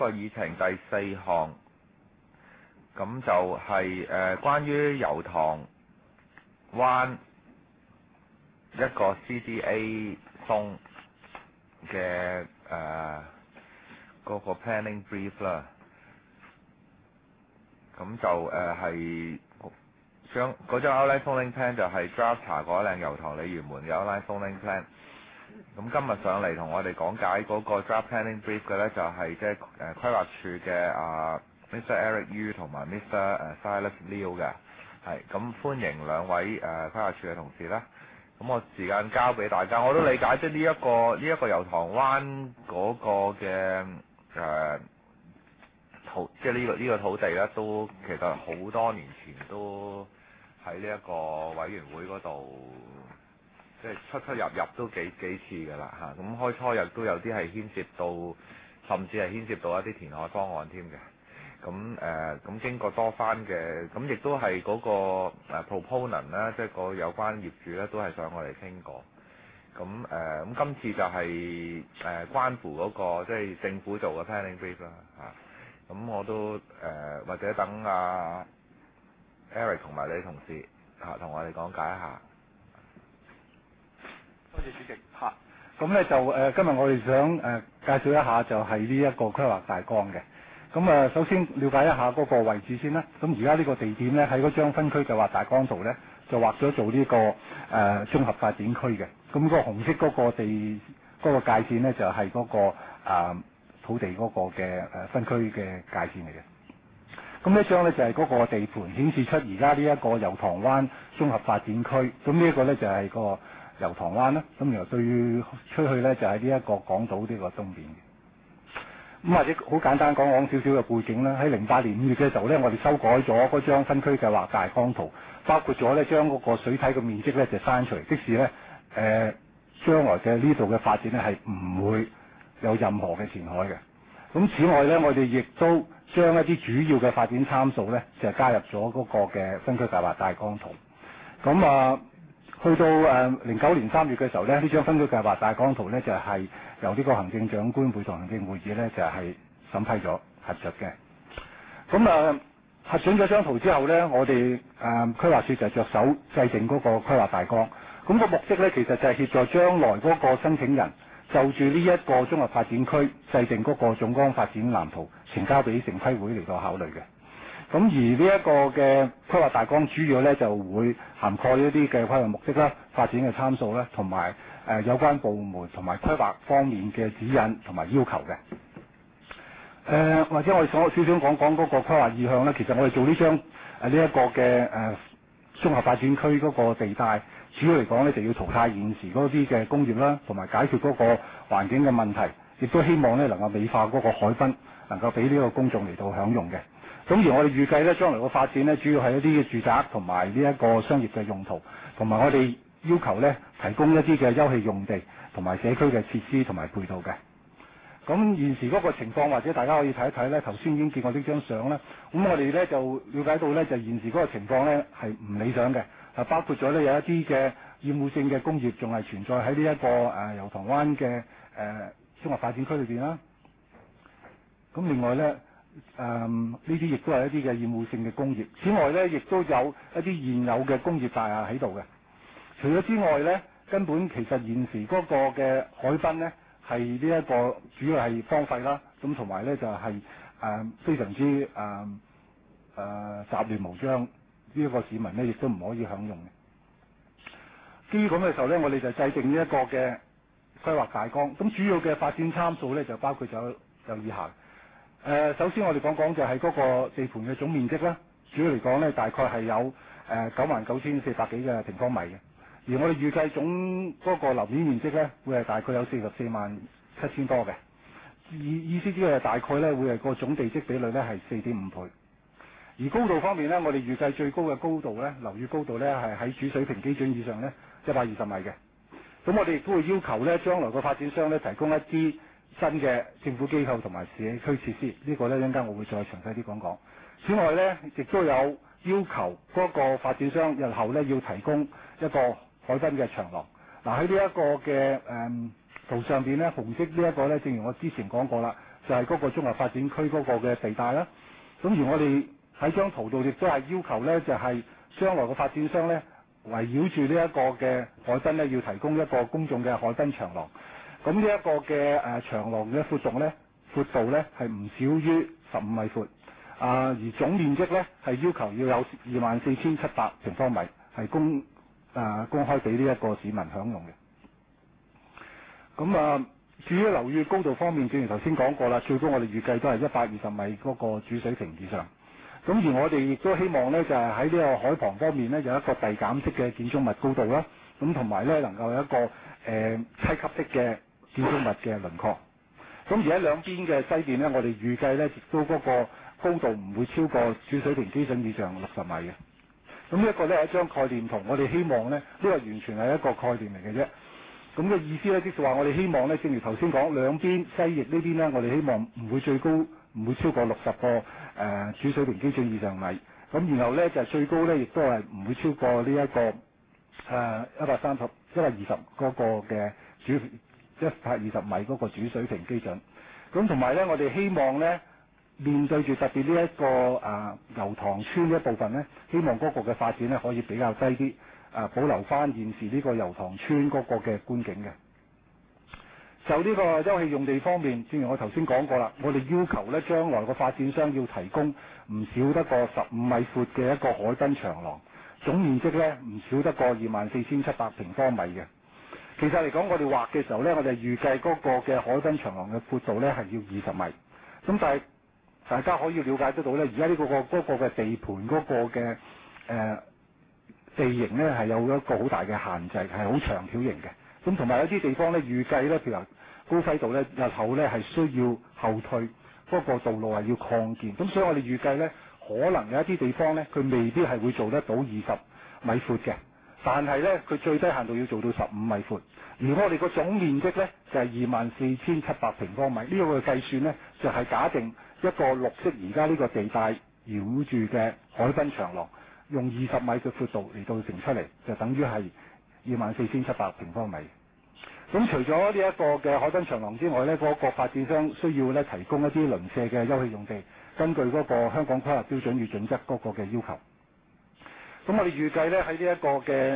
個議程第4項，咁就係關於油塘灣一個 CDA 松嘅嗰個 planning brief 啦。咁就係將嗰張 outline zoning plan 就係 draft 查嗰靚油塘鯉魚門嘅 outline zoning plan。咁今日上嚟同我哋講解嗰個 draft planning brief 嘅咧，就係即係規劃署嘅Mr. Eric Yu 同埋 Mr. Silas Liu 嘅，係咁歡迎兩位規劃署嘅同事啦。咁我時間交俾大家，我都理解即係呢一個油塘灣嗰個嘅土，即係呢個土地咧，都其實好多年前都喺呢一個委員會嗰度，即係出入都幾次㗎啦嚇。咁開初亦都有啲係牽涉到，甚至係牽涉到一啲填海方案添嘅。咁經過多番嘅，咁亦都係嗰個proponent 啦，即係個有關業主咧，都係上我哋傾過。咁今次就係關乎嗰個即係政府做嘅 planning brief 啦嚇。咁我都或者等Eric 同埋你同事同我哋講解一下。 多謝主席嚇。咁咧就今日我哋想介紹一下就係呢一個規劃大綱嘅。咁首先了解一下嗰個位置先啦。咁而家呢個地點咧喺嗰張分區計劃大綱圖咧就畫咗做呢個綜合發展區嘅。咁嗰個紅色嗰個地嗰個界線咧就係嗰個土地嗰個嘅分區嘅界線嚟嘅。咁呢張咧就係嗰個地盤顯示出而家呢一個油塘灣綜合發展區。咁呢一個咧就係個油塘灣啦。咁然後對出去咧就係呢一個港島呢個東邊嘅。咁或者好簡單講少少嘅背景啦。喺08年5月嘅時候咧，我哋修改咗嗰張分區計劃大綱圖，包括咗咧將嗰個水體嘅面積咧就刪除，即使咧將來嘅呢度嘅發展咧係唔會有任何嘅填海嘅。咁此外咧，我哋亦都將一啲主要嘅發展參數咧就加入咗嗰個嘅分區計劃大綱圖。咁去到09年3月嘅時候咧，呢張分區計劃大綱圖咧就係由呢個行政長官會同行政會議咧就係審批咗核准嘅。咁核准咗張圖之後咧，我哋規劃署就着手制定嗰個規劃大綱。咁個目的咧其實就係協助將來嗰個申請人就住呢一個綜合發展區制定嗰個總綱發展藍圖，呈交俾城規會嚟到考慮嘅。咁而呢一個嘅規劃大綱主要咧就會涵蓋一啲嘅規劃目的啦、發展嘅參數啦，同埋有關部門同埋規劃方面嘅指引同埋要求嘅。或者我哋少少講嗰個規劃意向咧，其實我哋做呢張呢一個嘅綜合發展區嗰個地帶，主要嚟講咧就要淘汰現時嗰啲嘅工業啦，同埋解決嗰個環境嘅問題，亦都希望咧能夠美化嗰個海濱，能夠俾呢個公眾嚟到享用嘅。咁而我哋預計咧，將來個發展咧，主要係一啲嘅住宅同埋呢一個商業嘅用途，同埋我哋要求咧提供一啲嘅休憩用地同埋社區嘅設施同埋配套嘅。咁現時嗰個情況，或者大家可以睇一睇咧，頭先已經見過呢張相啦。咁我哋咧就了解到咧，就現時嗰個情況咧係唔理想嘅。包括咗咧有一啲嘅厭惡性嘅工業仲係存在喺呢一個油塘灣嘅綜合發展區裏邊啦。咁另外咧。呢啲亦都係一啲嘅厭惡性嘅工業。此外咧，亦都有一啲現有嘅工業大廈喺度嘅。除咗之外咧，根本其實現時嗰個嘅海濱咧係呢一個主要係荒廢啦。咁同埋咧就係非常之雜亂無章，呢一個市民咧亦都唔可以享用嘅。基於咁嘅時候咧，我哋就制定呢一個嘅規劃大綱。咁主要嘅發展參數咧就包括咗有以下。首先我哋講就係嗰個地盤嘅總面積啦，主要嚟講咧大概係有99,400幾嘅平方米嘅，而我哋預計總嗰個樓面面積咧會係大概有44,700多嘅，意思即係大概咧會係個總地積比率咧係4.5倍，而高度方面咧，我哋預計最高嘅高度咧，樓宇高度咧係喺主水平基準以上咧120米嘅，咁我哋亦都會要求咧將來個發展商咧提供一啲新嘅政府機構同埋社區設施，呢個咧一陣間我會再詳細啲講。此外咧，亦都有要求嗰個發展商日後咧要提供一個海濱嘅長廊。嗱喺呢一個嘅圖上邊咧，紅色呢一個咧，正如我之前講過啦， 就係嗰個綜合發展區嗰個嘅地帶啦。咁而我哋喺張圖度亦都係要求咧，就係將來嘅發展商咧，圍繞住呢一個嘅海濱咧，要提供一個公眾嘅海濱長廊。咁呢一個嘅長廊嘅闊度咧係唔少於15米闊。而總面積咧係要求要有24,700平方米，係公開俾呢一個市民享用嘅。咁至於樓宇高度方面，正如頭先講過啦，最高我哋預計都係120米嗰個主水平以上。咁而我哋亦都希望咧，就係喺呢個海旁方面咧，有一個遞減式嘅建築物高度啦。咁同埋咧，能夠有一個梯級式嘅建築物嘅輪廓。咁而喺兩邊嘅西邊咧，我哋預計咧，亦都嗰個高度唔會超過主水平基準以上60米嘅。咁呢一個咧係一張概念圖，我哋希望咧，呢個完全係一個概念嚟嘅啫。咁嘅意思咧，即係話我哋希望咧，正如頭先講，兩邊西翼呢邊咧，我哋希望唔會最高，唔會超過60個主水平基準以上米。咁然後咧就最高咧，亦都係唔會超過呢一個120嗰個嘅120米嗰個主水平基準。咁同埋咧，我哋希望咧，面對住特別呢一個油塘村呢一部分咧，希望嗰個嘅發展咧可以比較低啲。保留翻現時呢個油塘村嗰個嘅觀景嘅。就呢個休憩用地方面，正如我頭先講過啦，我哋要求咧將來個發展商要提供唔少得過15米闊嘅一個海濱長廊，總面積咧唔少得過24,700平方米嘅。其實嚟講，我哋畫嘅時候咧，我哋預計嗰個嘅海濱長廊嘅闊度咧係要20米。咁但係大家可以了解得到咧，而家呢個嘅地盤嗰個嘅地形咧係有一個好大嘅限制，係好長條形嘅。咁同埋有啲地方咧預計咧，譬如話高輝道咧，日後咧係需要後退，嗰個道路係要擴建。咁所以我哋預計咧，可能有一啲地方咧，佢未必係會做得到20米闊嘅，但係咧佢最低限度要做到15米闊。而我哋個總面積咧就係24,700平方米。呢個嘅計算咧就係假定一個綠色而家呢個地帶繞住嘅海濱長廊。用20米嘅闊度嚟到乘出嚟，就等於係24,700平方米。咁除咗呢一個嘅海濱長廊之外咧，嗰個發展商需要咧提供一啲鄰舍嘅休憩用地，根據嗰個香港規劃標準與準則嗰個嘅要求。咁我哋預計咧喺呢一個嘅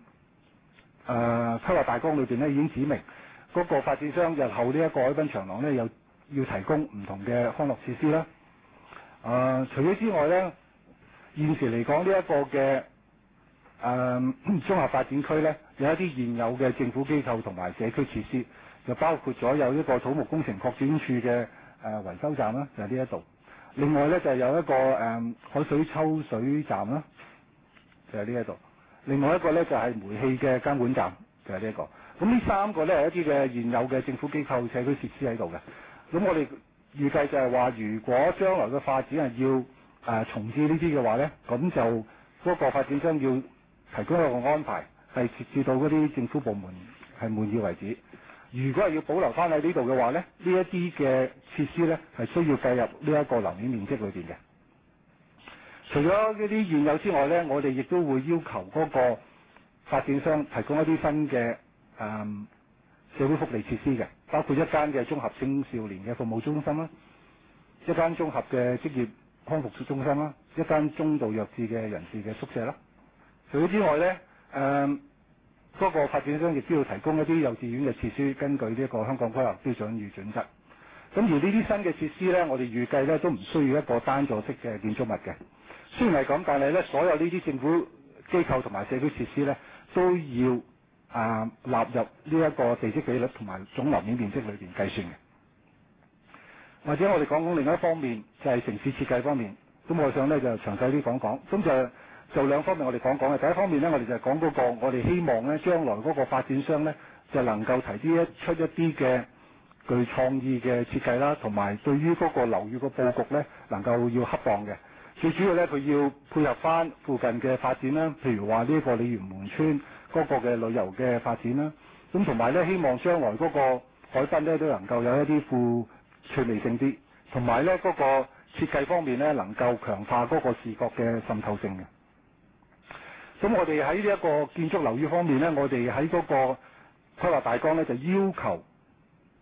規劃大綱裏邊咧已經指明，嗰個發展商日後呢一個海濱長廊咧又要提供唔同嘅康樂設施啦。除咗之外咧，現時嚟講呢一個嘅綜合發展區咧，有一啲現有嘅政府機構同埋社區設施，就包括咗有一個土木工程擴展處嘅維修站啦，就係呢一度。另外咧就有一個海水抽水站啦，就係呢一度。另外一個咧就係煤氣嘅監管站，就係呢一個。咁呢3個咧係一啲嘅現有嘅政府機構社區設施喺度嘅。咁我哋預計就係話，如果將來嘅發展係要重置呢啲嘅話咧，咁就嗰個發展商要提供一個安排，係設置到嗰啲政府部門係滿意為止。如果係要保留翻喺呢度嘅話咧，呢一啲嘅設施咧係需要計入呢一個樓面面積裏邊嘅。除咗呢啲現有之外咧，我哋亦都會要求嗰個發展商提供一啲新嘅社會福利設施嘅，包括一間嘅綜合青少年嘅服務中心啦，一間綜合嘅職業康復中心啦，一間中度弱智嘅人士嘅宿舍啦。除咗之外咧，嗰個發展商亦都要提供一啲幼稚園嘅設施，根據呢一個香港規劃標準與準則。咁而呢啲新嘅設施咧，我哋預計咧都唔需要一個單座式嘅建築物嘅。雖然係咁，但係咧所有呢啲政府機構同埋社區設施咧都要納入呢一個地積比率同埋總樓面面積裏邊計算嘅。或者我哋講另一方面，就係城市設計方面。咁我想咧就詳細啲講講。咁就兩方面我哋講講嘅。第一方面咧，我哋就係講嗰個我哋希望咧將來嗰個發展商咧就能夠提出一啲嘅具創意嘅設計啦，同埋對於嗰個樓宇個佈局咧能夠要恰當嘅。最主要咧，佢要配合翻附近嘅發展啦，譬如話呢個鯉魚門村嗰個嘅旅遊嘅發展啦。咁同埋咧，希望將來嗰個海濱咧都能夠有一啲富趣味性啲，同埋咧嗰個設計方面咧能夠強化嗰個視覺嘅滲透性嘅。咁我哋喺呢一個建築樓宇方面咧，我哋喺嗰個規劃大綱咧就要求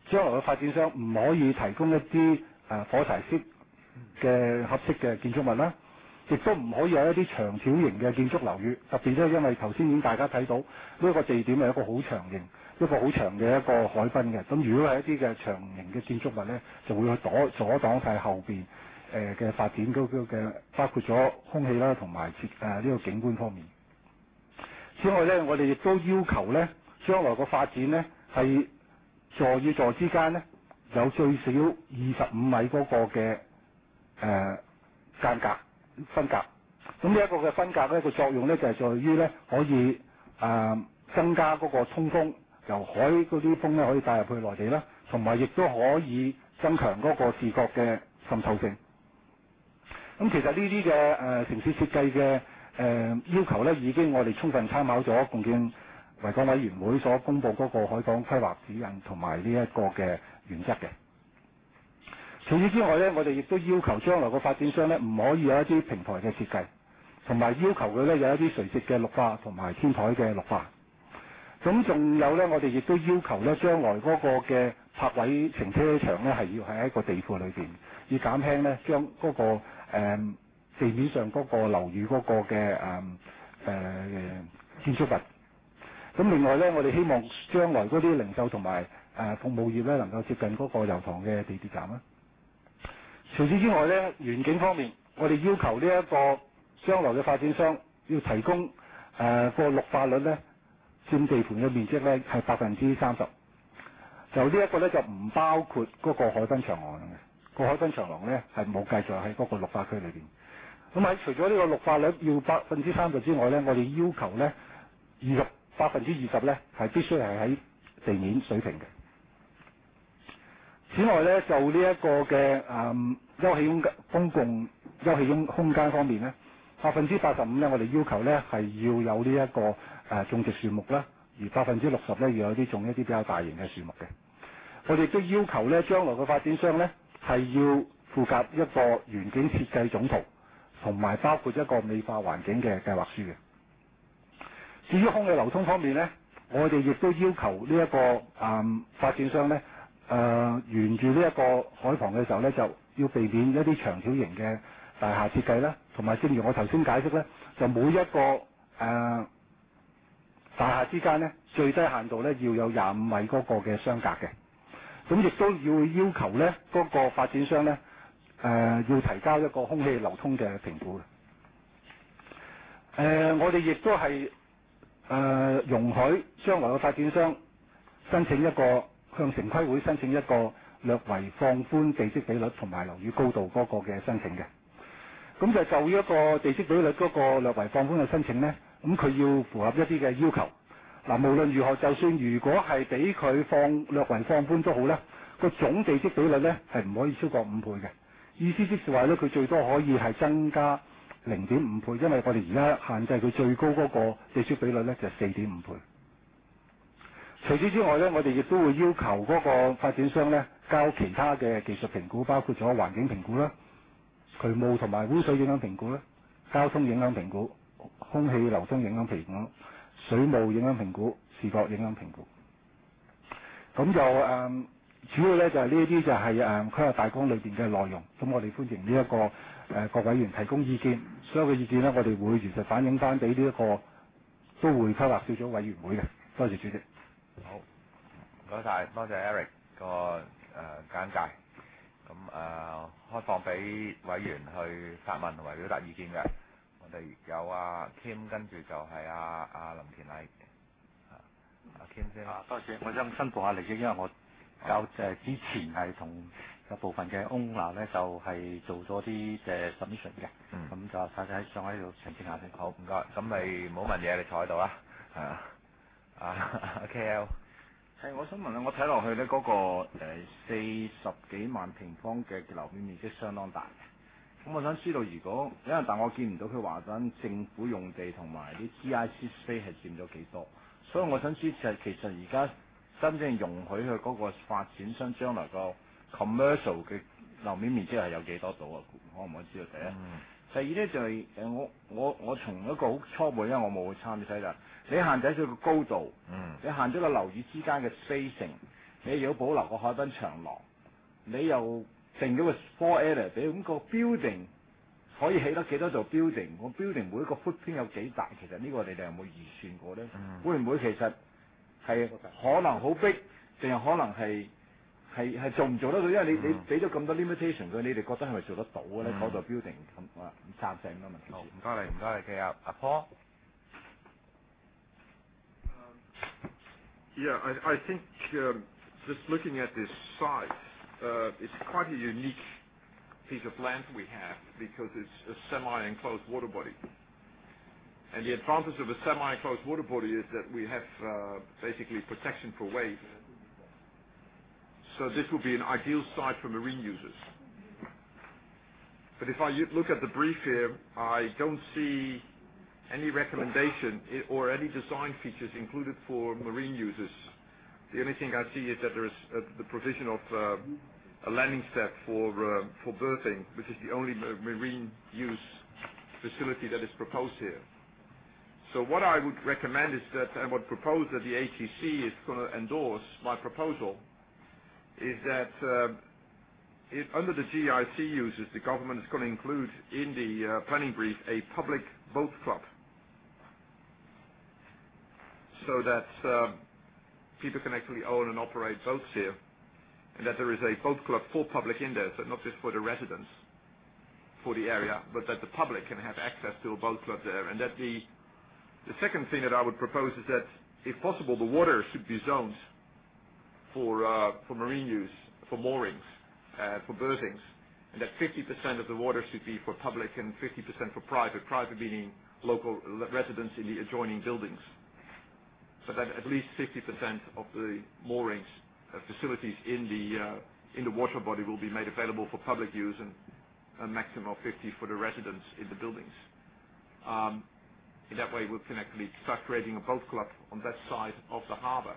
將來嘅發展商唔可以提供一啲火柴式嘅合適嘅建築物啦，亦都唔可以有一啲長條形嘅建築樓宇，特別咧因為頭先已經大家睇到呢個地點係一個好長形、一個好長嘅一個海濱嘅，咁如果係一啲嘅長形嘅建築物咧，就會去阻擋晒後邊嘅發展嗰個嘅，包括咗空氣啦同埋呢個景觀方面。此外咧，我哋亦都要求咧，將來個發展咧係座與座之間咧有最少25米嗰個嘅間隔分隔。咁呢一個嘅分隔咧個作用咧就係在於咧可以增加嗰個通風，由海嗰啲風咧可以帶入去內地啦，同埋亦都可以增強嗰個視覺嘅滲透性。咁其實呢啲嘅城市設計嘅要求咧，已經我哋充分參考咗共建維港委員會所公布嗰個海港規劃指引同埋呢一個嘅原則嘅。除此之外咧，我哋亦都要求將來個發展商咧唔可以有一啲平台嘅設計，同埋要求佢咧有一啲垂直嘅綠化同埋天台嘅綠化。咁仲有咧，我哋亦都要求咧將來嗰個嘅泊位停車場咧係要喺一個地庫裏邊，以減輕咧將嗰個地面上嗰個樓宇嗰個嘅建築物。咁另外咧，我哋希望將來嗰啲零售同埋服務業咧能夠接近嗰個油塘嘅地鐵站啦。除此之外咧，園景方面，我哋要求呢一個將來嘅發展商要提供個綠化率咧佔地盤嘅面積咧係30%。就呢一個咧就唔包括嗰個海濱長廊嘅，個海濱長廊咧係冇計在喺嗰個綠化區裏邊。咁喺除咗呢個綠化率要30%之外咧，我哋要求咧20%咧係必須係喺地面水平嘅。此外咧，就呢一個嘅休憩公共休憩空間方面咧，85%咧我哋要求咧係要有呢一個種植樹木啦，而60%咧要有啲種一啲比較大型嘅樹木嘅。我哋都要求咧，將來嘅發展商咧係要附夾一個園景設計總圖，同埋包括一個美化環境嘅計劃書嘅。至於空氣流通方面咧，我哋亦都要求呢一個發展商咧沿住呢一個海旁嘅時候咧，就要避免一啲長條形嘅大廈設計啦，同埋正如我頭先解釋咧，就每一個大廈之間咧最低限度咧要有25米嗰個嘅相隔嘅。咁亦都要求咧嗰個發展商咧要提交一個空氣流通嘅評估嘅。我哋亦都係容許將來嘅發展商申請一個向城規會申請一個略為放寬地積比率同埋樓宇高度嗰個嘅申請嘅。咁就一個地積比率嗰個略為放寬嘅申請咧，咁佢要符合一啲嘅要求。嗱，無論如何，就算如果係俾佢略為放寬都好咧，個總地積比率咧係唔可以超過5倍嘅。意思即是話咧，佢最多可以係增加0.5倍，因為我哋而家限制佢最高嗰個地積比率咧就係4.5倍。除此之外咧，我哋亦都會要求嗰個發展商咧交其他嘅技術評估，包括咗環境評估啦、渠務同埋污水影響評估啦、交通影響評估、空氣流通影響評估、水務影響評估、視覺影響評估。咁就主要咧就係呢啲就係規劃大綱裏邊嘅內容。咁我哋歡迎呢一個各委員提供意見，所有嘅意見咧我哋會如實反映翻俾呢一個都會規劃小組委員會嘅。多謝主席。 好，唔該晒，多謝 Eric 個簡介。咁開放俾委員去發問同埋表達意見嘅。我哋有阿 Kim，跟住就係阿林田禮。阿 Kim 先。 多謝，我想申報下利益，因為我之前係同有部分嘅 owner 咧就係做咗啲submission 嘅。咁就睇睇上喺度澄清下先。 好，唔該。咁你唔好問嘢，你坐喺度啦。係啊。阿 KL。 係，我想問咧，我睇落去咧嗰個40幾萬平方嘅樓面面積相當大嘅。咁我想知道，但我見唔到佢話緊政府用地同埋啲 GIC space 係佔咗幾多，所以我想知其實而家真正容許佢嗰個發展商將來個 commercial 嘅樓面面積係有幾多度啊？可唔可以知道第一？第二咧就係我從一個好初步，因為我冇去參與睇啦。你限制咗個高度，你限咗個樓宇之間嘅 spacing， 你要保留個海濱長廊，你又定咗個 floor area 俾咁個 building 可以起得幾多座 building？ 個 building 每一個 footprint 有幾大？其實呢個你哋有冇預算過咧？會唔會其實係可能好逼，定係可能係做唔做得到？因為你俾咗咁多 limitation 佢，你哋覺得係咪做得到嘅咧？嗰度 building 咁啊，唔贊成咁嘅問題。 好，唔該你，唔該你嘅阿 Paul。 Yeah, I think just looking at this site, it's quite a unique piece of land we have because it's a semi-enclosed water body. And the advantage of a semi-enclosed water body is that we have basically protection for wave. So this would be an ideal site for marine users. But if I look at the brief here, I don't see any recommendation or any design features included for marine users. The only thing I see is that there is the provision of a landing step for berthing, which is the only marine use facility that is proposed here. So what I would recommend is that, and would propose that the ATC is going to endorse my proposal, is that under the GIC uses, the government is going to include in the planning brief a public boat club, so that people can actually own and operate boats here, and that there is a boat club for public in there, so not just for the residents for the area, but that the public can have access to a boat club there. And that the second thing that I would propose is that, if possible, the water should be zoned for marine use, for moorings, for berthings, and that 50% of the water should be for public and 50% for private, private meaning local residents in the adjoining buildings. So that at least 50% of the moorings facilities in the water body will be made available for public use, and a maximum of 50 for the residents in the buildings. In that way, we can actually start creating a boat club on that side of the harbour.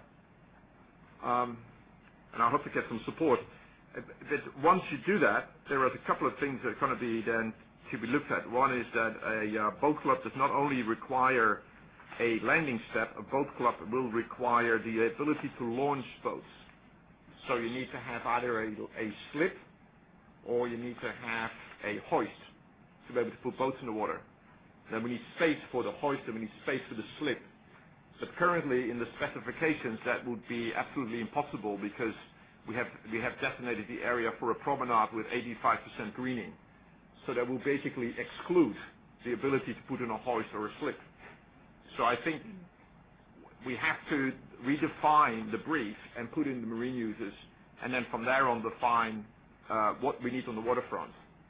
And I hope to get some support. But once you do that, there are a couple of things that are going to be then to be looked at. One is that a boat club does not only require a landing step, a boat club will require the ability to launch boats. So you need to have either a slip or you need to have a hoist to be able to put boats in the water. Then we need space for the hoist and we need space for the slip. But currently in the specifications that would be absolutely impossible because we have designated the area for a promenade with 85% greening. So that will basically exclude the ability to put in a hoist or a slip. So I think we have to redefine the brief and put in the marine users, and then from there on define what we need on the waterfront.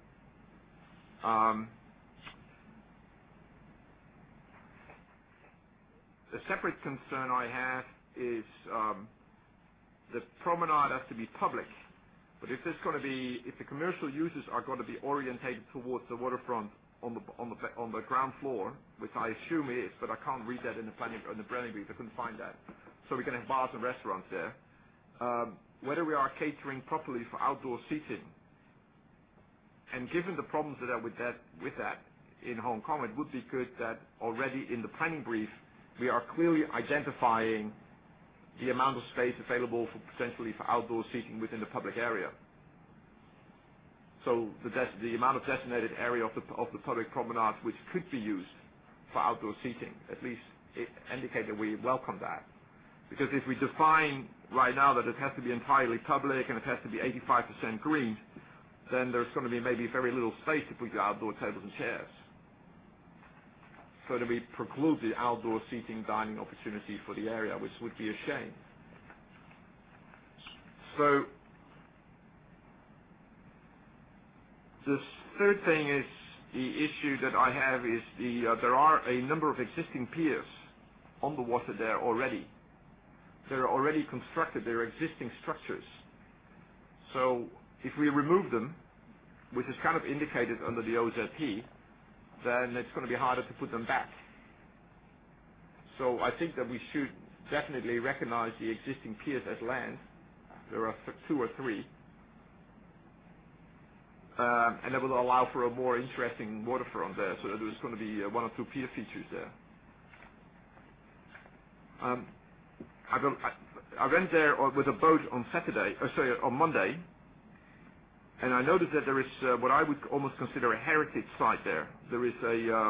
The separate concern I have is the promenade has to be public, but if the commercial users are going to be orientated towards the waterfront on the ground floor, which I assume is, but I can't read that in the planning brief. I couldn't find that. So we can have bars and restaurants there. Whether we are catering properly for outdoor seating, and given the problems that are with that in Hong Kong, it would be good that already in the planning brief we are clearly identifying the amount of space available for potentially for outdoor seating within the public area. So the amount of designated area of the public promenade which could be used for outdoor seating, at least indicate that we welcome that. Because if we define right now that it has to be entirely public and it has to be 85% green, then there's going to be maybe very little space to put the outdoor tables and chairs. So that we preclude the outdoor seating dining opportunity for the area, which would be a shame. So the third thing is the issue that I have is there are a number of existing piers on the water there already. They're already constructed, they're existing structures. So if we remove them, which is kind of indicated under the OZP, then it's going to be harder to put them back. So I think that we should definitely recognize the existing piers as land. There are 2 or 3. And that will allow for a more interesting waterfront there, so that there's going to be 1 or 2 pier features there. I went there with a boat on on Monday, and I noticed that there is what I would almost consider a heritage site there. There is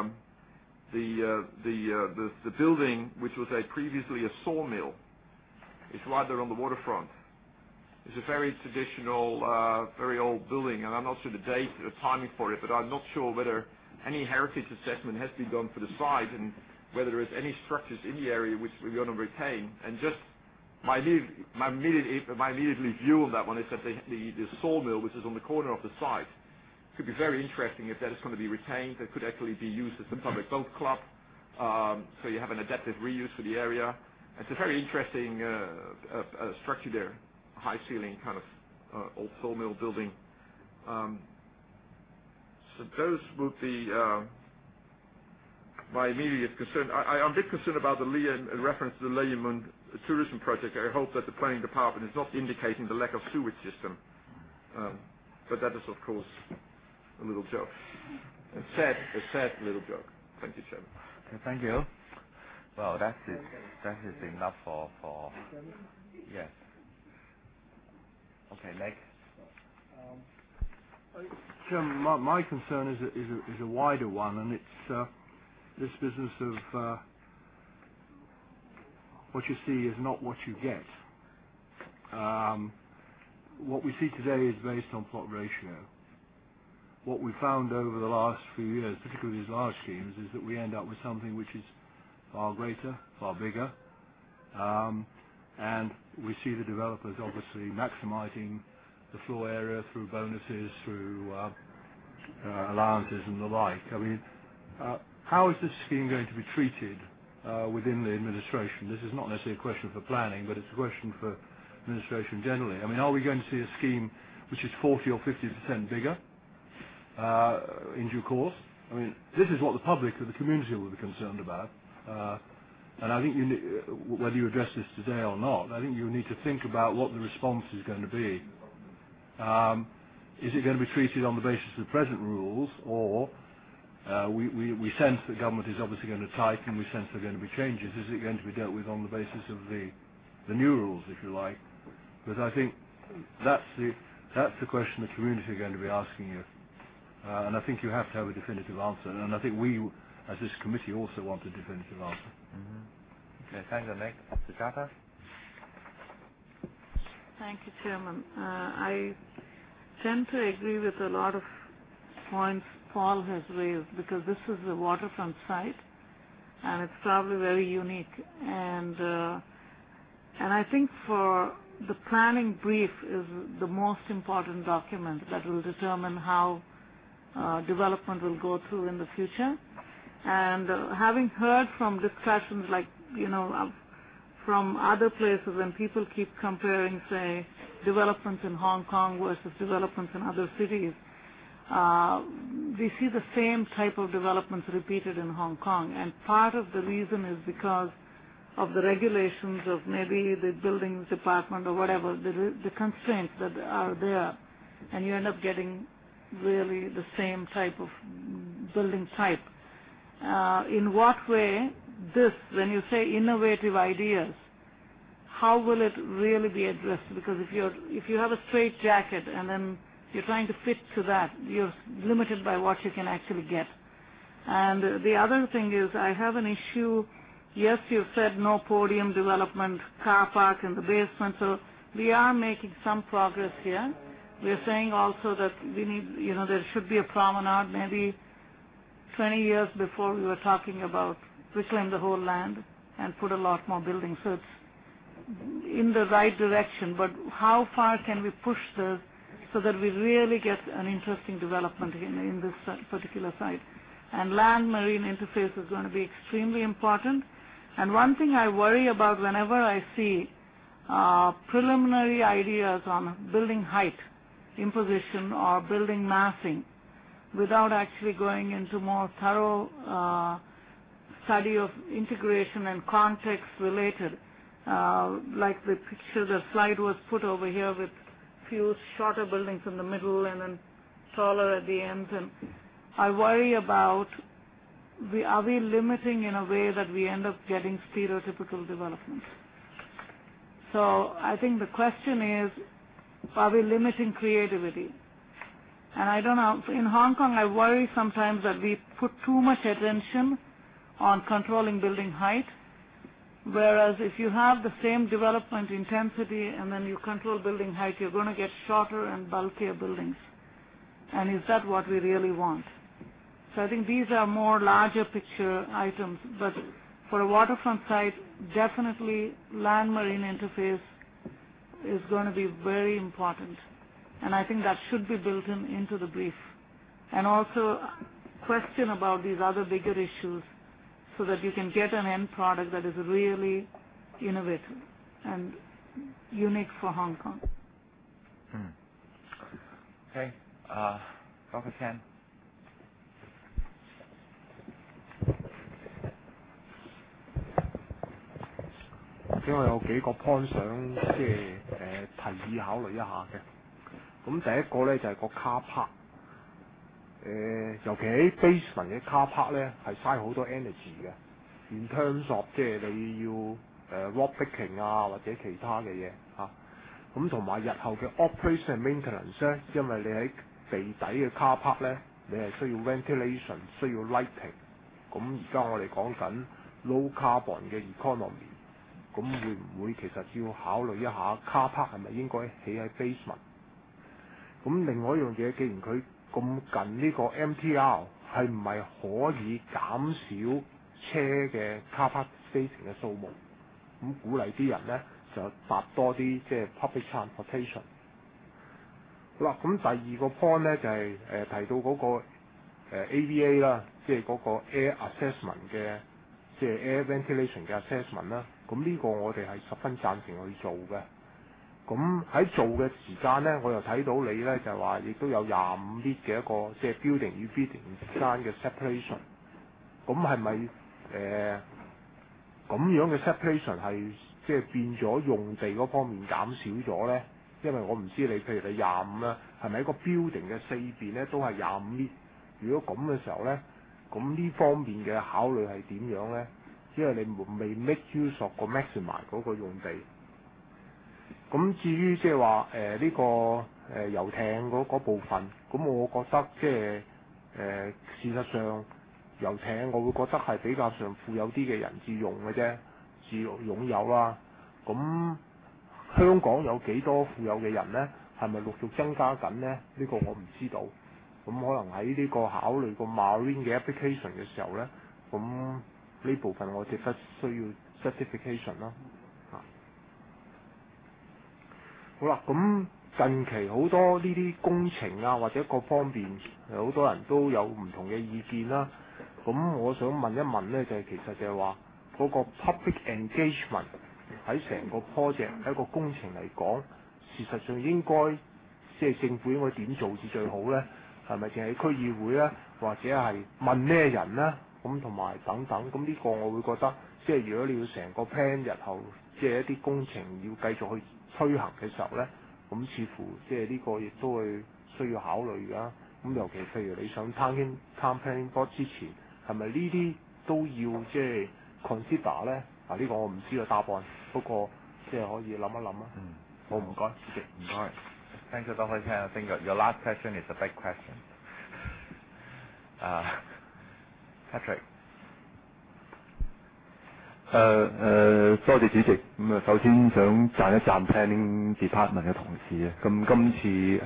the building which was previously a sawmill. It's right there on the waterfront. It's a very traditional, very old building, and I'm not sure the date or timing for it, but I'm not sure whether any heritage assessment has been done for the site and whether there is any structures in the area which we're going to retain. And just my immediate view on that one is that the sawmill, which is on the corner of the site, could be very interesting if that is going to be retained. That could actually be used as a public boat club, so you have an adaptive reuse for the area. It's a very interesting structure there, high ceiling kind of old sawmill building. So those would be my immediate concern. I'm a bit concerned about the in reference to the Leeuwen tourism project. I hope that the planning department is not indicating the lack of sewage system, but that is of course a little joke, a sad little joke. Thank you, Chairman. Okay, thank you. Well, that is enough for yes. Okay, Nick. Chairman, my concern is a wider one, and it's this business of what you see is not what you get. What we see today is based on plot ratio. What we found over the last few years, particularly these large schemes, is that we end up with something which is far greater, far bigger, and we see the developers obviously maximising the floor area through bonuses, through allowances and the like. I mean, how is this scheme going to be treated within the administration? This is not necessarily a question for planning, but it's a question for administration generally. I mean, are we going to see a scheme which is 40 or 50% bigger in due course? I mean, this is what the public or the community will be concerned about. And I think whether you address this today or not, I think you need to think about what the response is going to be. Is it going to be treated on the basis of the present rules, or we sense that government is obviously going to tighten, we sense there are going to be changes. Is it going to be dealt with on the basis of the new rules, if you like? Because I think that's the question the community are going to be asking you. And I think you have to have a definitive answer. And I think we, as this committee, also want a definitive answer. Mm-hmm. Okay, thank you, Nick. Sujata? Thank you, Chairman. I tend to agree with a lot of points Paul has raised, because this is a waterfront site, and it's probably very unique. And I think for the planning brief is the most important document that will determine how development will go through in the future. And having heard from discussions like, from other places, when people keep comparing, say, developments in Hong Kong versus developments in other cities, we see the same type of developments repeated in Hong Kong. And part of the reason is because of the regulations of maybe the buildings department or whatever, the constraints that are there. And you end up getting really the same type of building type. In what way when you say innovative ideas, how will it really be addressed? Because if you have a straight jacket and then you're trying to fit to that, you're limited by what you can actually get. And the other thing is, I have an issue. Yes, you've said no podium development, car park in the basement, so we are making some progress here. We're saying also that we need, there should be a promenade. Maybe 20 years before we were talking about reclaim the whole land and put a lot more buildings. So it's in the right direction, but how far can we push this so that we really get an interesting development in this particular site? And land-marine interface is going to be extremely important. And one thing I worry about whenever I see preliminary ideas on building height imposition or building massing without actually going into more thorough study of integration and context related, like the picture, the slide was put over here with few shorter buildings in the middle and then taller at the ends. And I worry about, are we limiting in a way that we end up getting stereotypical development? So I think the question is, are we limiting creativity? And I don't know, in Hong Kong I worry sometimes that we put too much attention on controlling building height, whereas if you have the same development intensity and then you control building height, you're going to get shorter and bulkier buildings. And is that what we really want? So I think these are more larger picture items, but for a waterfront site, definitely land-marine interface is going to be very important. And I think that should be built into the brief. And also question about these other bigger issues so that you can get an end product that is really innovative and unique for Hong Kong. Okay, Dr. Chan. 我有幾個 point 想即係提議考慮一下嘅。咁第一個咧就係個 car park，尤其喺 basement 嘅 car park 咧係嘥好多 energy 嘅。In terms of 即係你要rock picking 啊或者其他嘅嘢嚇。咁同埋日後嘅 operation and maintenance 咧，因為你喺地底嘅 car park 咧，你係需要 ventilation， 需要 lighting。咁而家我哋講緊 low carbon 嘅 economy。咁會唔會其實要考慮一下 car park 係咪應該起喺 basement？ 咁另外一樣嘢，既然佢咁近呢個 MTR， 係唔係可以減少車嘅 car park station 嘅數目？咁鼓勵啲人咧就搭多啲即係 public transportation。好啦，咁第二個 point 咧就係提到嗰個AVA 啦，即係嗰個 air assessment 嘅，即係 air ventilation 嘅 assessment 啦。咁呢個我哋係十分贊成去做嘅。咁喺做嘅時間咧，我又睇到你咧就係話，亦都有25 feet 嘅一個即係 building 與 building 之間嘅 separation。咁係咪咁樣嘅 separation 係即係變咗用地嗰方面減少咗咧？因為我唔知你譬如你25啦，係咪喺個 building 嘅四邊咧都係25 feet？如果咁嘅時候咧，咁呢方面嘅考慮係點樣咧？因為你未 make use of 個 maximize 嗰個用地。咁至於即係話呢個遊艇嗰部分，咁我覺得即係事實上遊艇我會覺得係比較上富有啲嘅人至用嘅啫，至擁有啦。咁香港有幾多富有嘅人咧？係咪陸續增加緊咧？呢個我唔知道。咁可能喺呢個考慮個 marine 嘅 application 嘅時候咧，咁呢部分我覺得需要 certification 啦。好啦，咁近期好多呢啲工程啊，或者各方面好多人都有唔同嘅意見啦。咁我想問一問咧，就係其實就係話嗰個 public engagement 喺成個 project 喺一個工程嚟講，事實上應該即係政府應該點做至最好咧？係咪淨係區議會咧，或者係問咩人咧？咁同埋等等，咁呢個我會覺得，即係如果你要成個 plan 日後即係一啲工程要繼續去推行嘅時候咧，咁似乎即係呢個亦都會需要考慮㗎。咁尤其譬如你上 town planning board 之前，係咪呢啲都要即係 consider 咧？呢個我唔知個答案，不過即係可以諗一諗啊。好，唔該，主席。 唔該。Thank you, Dr. Chan. I think your last question is a big question. Patrick。 多謝主席。咁首先想讚一讚 Planning Department 嘅同事啊。咁今次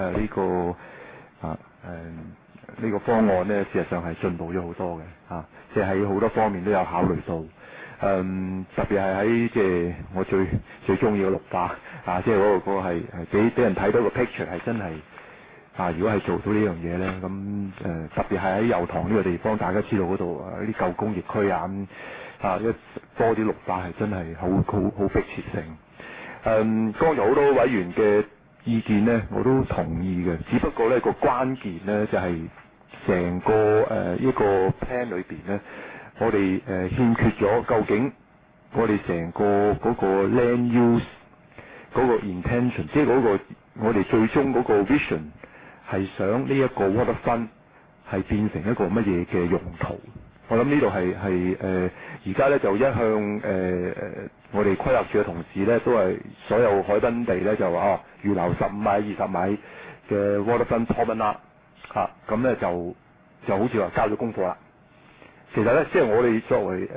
呢個方案咧，事實上係進步咗好多嘅即係喺好多方面都有考慮到。特別係喺即係我最中意嘅綠化即係嗰個係俾人睇到個 picture 係真係如果係做到呢樣嘢咧，咁特別係喺油塘呢個地方，大家知道嗰度啲舊工業區一多啲綠化係真係好迫切性。剛才好多委員嘅意見咧，我都同意嘅，只不過咧個關鍵咧就係成個一個 plan 裏邊咧。我哋欠缺咗究竟我哋成個嗰個 land use 嗰個 intention， 即係嗰個我哋最終嗰個 vision 係想呢一個 waterfront 係變成一個乜嘢嘅用途？ 我諗呢度係而家咧就一向我哋規劃署嘅同事咧都係所有海濱地咧就話預留15米、20米嘅 waterfront promenade 嚇，咁咧就好似話交咗功課啦。其實咧，即係我哋作為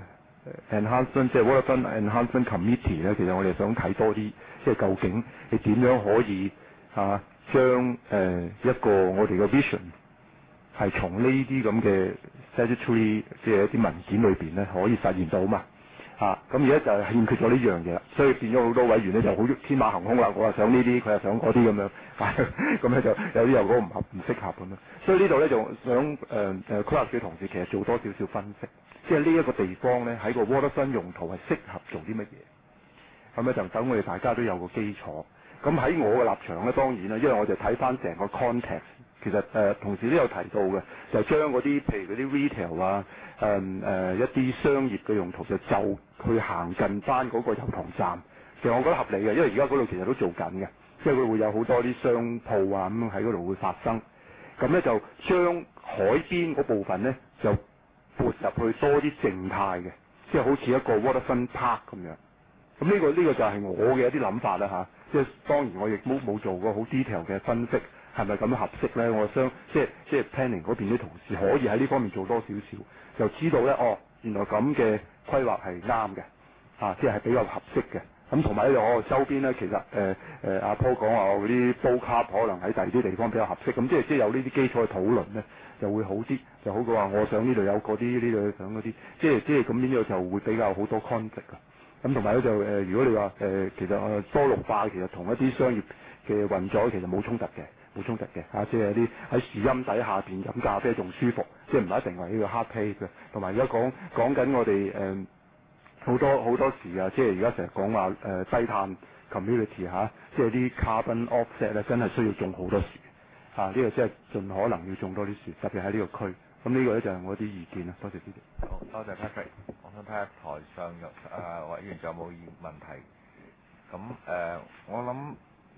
enhancement 即係 waterfront enhancement committee 咧，其實我哋想睇多啲，即係究竟你點樣可以將一個我哋嘅 vision 係從呢啲咁嘅 statutory 即係一啲文件裏邊咧可以實現到嘛？咁而家就係欠缺咗呢樣嘢啦，所以變咗好多委員咧就好天馬行空啦，我又想呢啲，佢又想嗰啲咁樣，咁咧就有啲又講唔適合咁樣，所以呢度咧就想規劃署同事其實做多少少分析，即係呢一個地方咧喺個 waterfront 用途係適合做啲乜嘢，咁咧就等我哋大家都有個基礎。咁喺我嘅立場咧，當然啦，因為我就睇翻成個 context。其實同時都有提到嘅，就將嗰啲譬如嗰啲 retail 一啲商業嘅用途就去行近翻嗰個油塘站。其實我覺得合理嘅，因為而家嗰度其實都做緊嘅，即係佢會有好多啲商鋪咁喺嗰度會發生。咁咧就將海邊嗰部分咧就撥入去多啲靜態嘅，即係好似一個 waterfront park 咁樣。咁呢個就係我嘅一啲諗法啦即係當然我亦冇做過好 detail 嘅分析。係咪咁樣合適咧？我想即係 planning 嗰邊啲同事可以喺呢方面做多少少，就知道咧原來咁嘅規劃係啱嘅，即係比較合適嘅。咁同埋咧，我周邊咧其實阿 Paul 講話我嗰啲煲卡可能喺第二啲地方比較合適，咁即係有呢啲基礎去討論咧，就會好啲，就好過話我想呢度有嗰啲，呢度想嗰啲，即係咁呢個就會比較好多 conflict 㗎。咁同埋咧就如果你話其實多綠化其實同一啲商業嘅運作其實冇衝突嘅。即係啲喺樹蔭底下邊飲咖啡仲舒服，即係唔一定係呢個 hard pay 嘅。同埋而家講緊我哋好多時即係而家成日講話低碳 community 即係啲 carbon offset 咧，真係需要種好多樹呢個即係盡可能要種多啲樹，特別喺呢個區。咁呢個咧就係我啲意見啦。多謝主席。 好，多謝 Patrick。我想睇下台上委員仲有冇問題？咁我諗。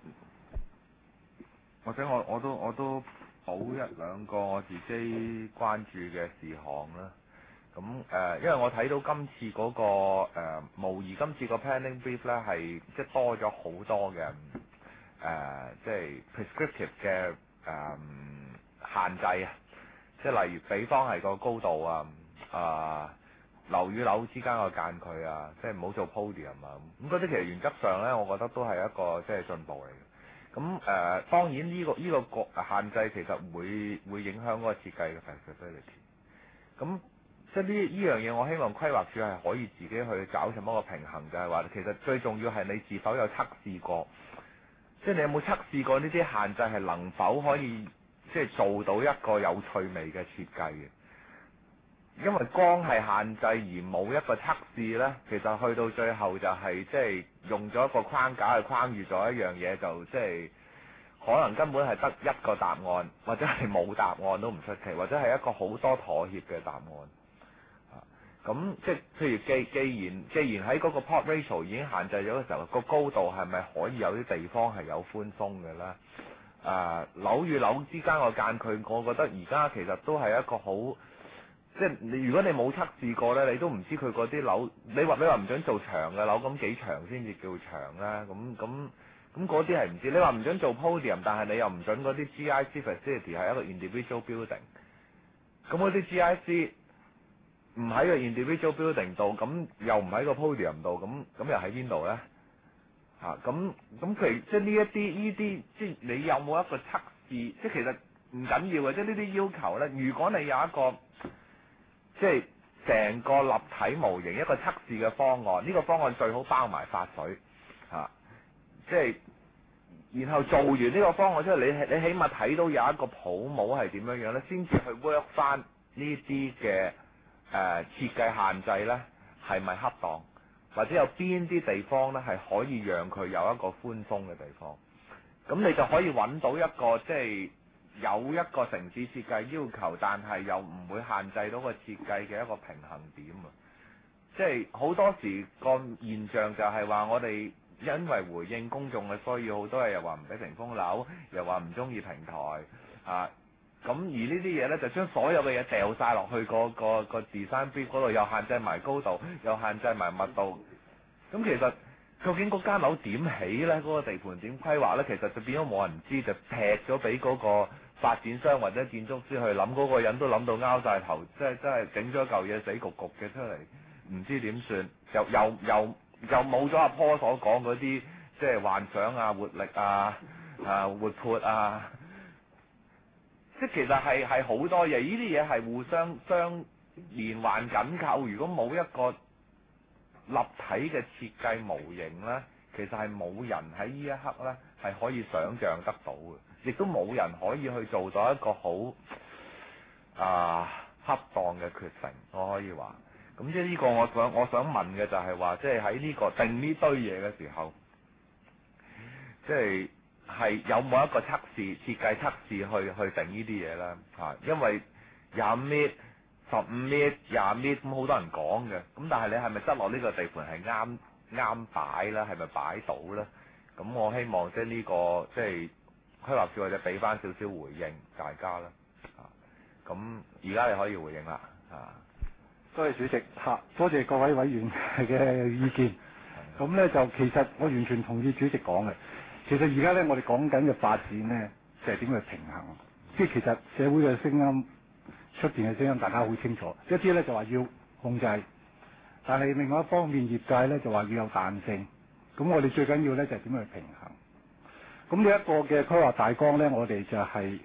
或者我都補一兩個我自己關注嘅事項啦。咁因為我睇到今次嗰個模擬今次個 planning brief 咧係即係多咗好多嘅即係 prescriptive 嘅限制啊。即係例如比方係個高度樓與樓之間個間距即係唔好做 podium 咁嗰啲其實原則上咧，我覺得都係一個即係進步嚟嘅。咁當然呢個限制其實會影響嗰個設計嘅 flexibility。咁即係呢樣嘢，我希望規劃署係可以自己去找尋一個平衡，就係話其實最重要係你是否有測試過，即係你有冇測試過呢啲限制係能否可以即係做到一個有趣味嘅設計嘅。因為光係限制而冇一個測試呢，其實去到最後就係即係用咗一個框架去框住咗一樣嘢，就即係可能根本係得一個答案，或者係冇答案都唔出奇，或者係一個好多妥協嘅答案。咁即係譬如既然喺嗰個 port ratio 已經限制咗嘅時候，個高度係咪可以有啲地方係有寬鬆嘅呢？樓與樓之間個間距，我覺得而家其實都係一個好。即係如果你冇測試過呢，你都唔知佢嗰啲樓。你話唔準做長嘅樓，咁幾長先至叫長呢？咁嗰啲係唔知。你話唔準做 podium， 但係你又唔準嗰啲 GIC facility 係一個 individual building。咁嗰啲 GIC 唔喺個 individual building 度，咁又唔喺個 podium 度，咁又喺邊度呢？咁譬如即係呢啲，即係你有冇一個測試？即係其實唔緊要嘅，即係呢啲要求呢。如果你有一個即係成個立體模型一個測試嘅方案，呢個方案最好包埋發水即係然後做完呢個方案之後，你起碼睇到有一個泡沫係點樣樣咧，先至去 work 翻呢啲嘅設計限制咧係咪恰當，或者有邊啲地方咧係可以讓佢有一個寬鬆嘅地方，咁你就可以揾到一個即係。有一個城市設計要求，但係又唔會限制到個設計嘅一個平衡點啊！即係好多時個現象就係話，我哋因為回應公眾嘅需要，好多嘢又話唔俾屏風樓，又話唔中意平台咁而呢啲嘢咧就將所有嘅嘢掉晒落去個 design brief 嗰度，又限制埋高度，又限制埋密度。咁其實究竟嗰間樓點起咧？嗰個地盤點規劃咧？其實就變咗冇人知，就劈咗俾嗰個發展商或者建築師去諗，嗰個人都諗到拗晒頭，即係整咗嚿嘢死焗焗嘅出嚟，唔知點算，又冇咗阿坡所講嗰啲即係幻想啊、活力啊、活潑啊，即係其實係好多嘢，呢啲嘢係互相連環緊扣。如果冇一個立體嘅設計模型呢，其實係冇人喺呢一刻呢係可以想像得到嘅，亦都冇人可以去做到一個好恰當嘅決定。我可以話，咁即係呢個我想問嘅就係話，即係喺呢個定呢堆嘢嘅時候，即係有冇一個設計測試去定呢啲嘢呢？因為廿米、15米、20米咁好多人講嘅，咁但係你係咪執落呢個地盤係啱擺啦？係咪擺到咧？咁我希望即係呢個即係規劃署或者俾翻少少回應大家啦。咁而家你可以回應啦。 多謝主席多謝各位委員嘅意見。咁咧就其實我完全同意主席講嘅。其實而家咧我哋講緊嘅發展咧，就係點去平衡。即係其實社會嘅聲音、出邊嘅聲音，大家好清楚。一啲咧就話要控制，但係另外一方面業界咧就話要有彈性。咁我哋最緊要咧就係點去平衡。咁呢一個嘅規劃大綱咧，我哋就係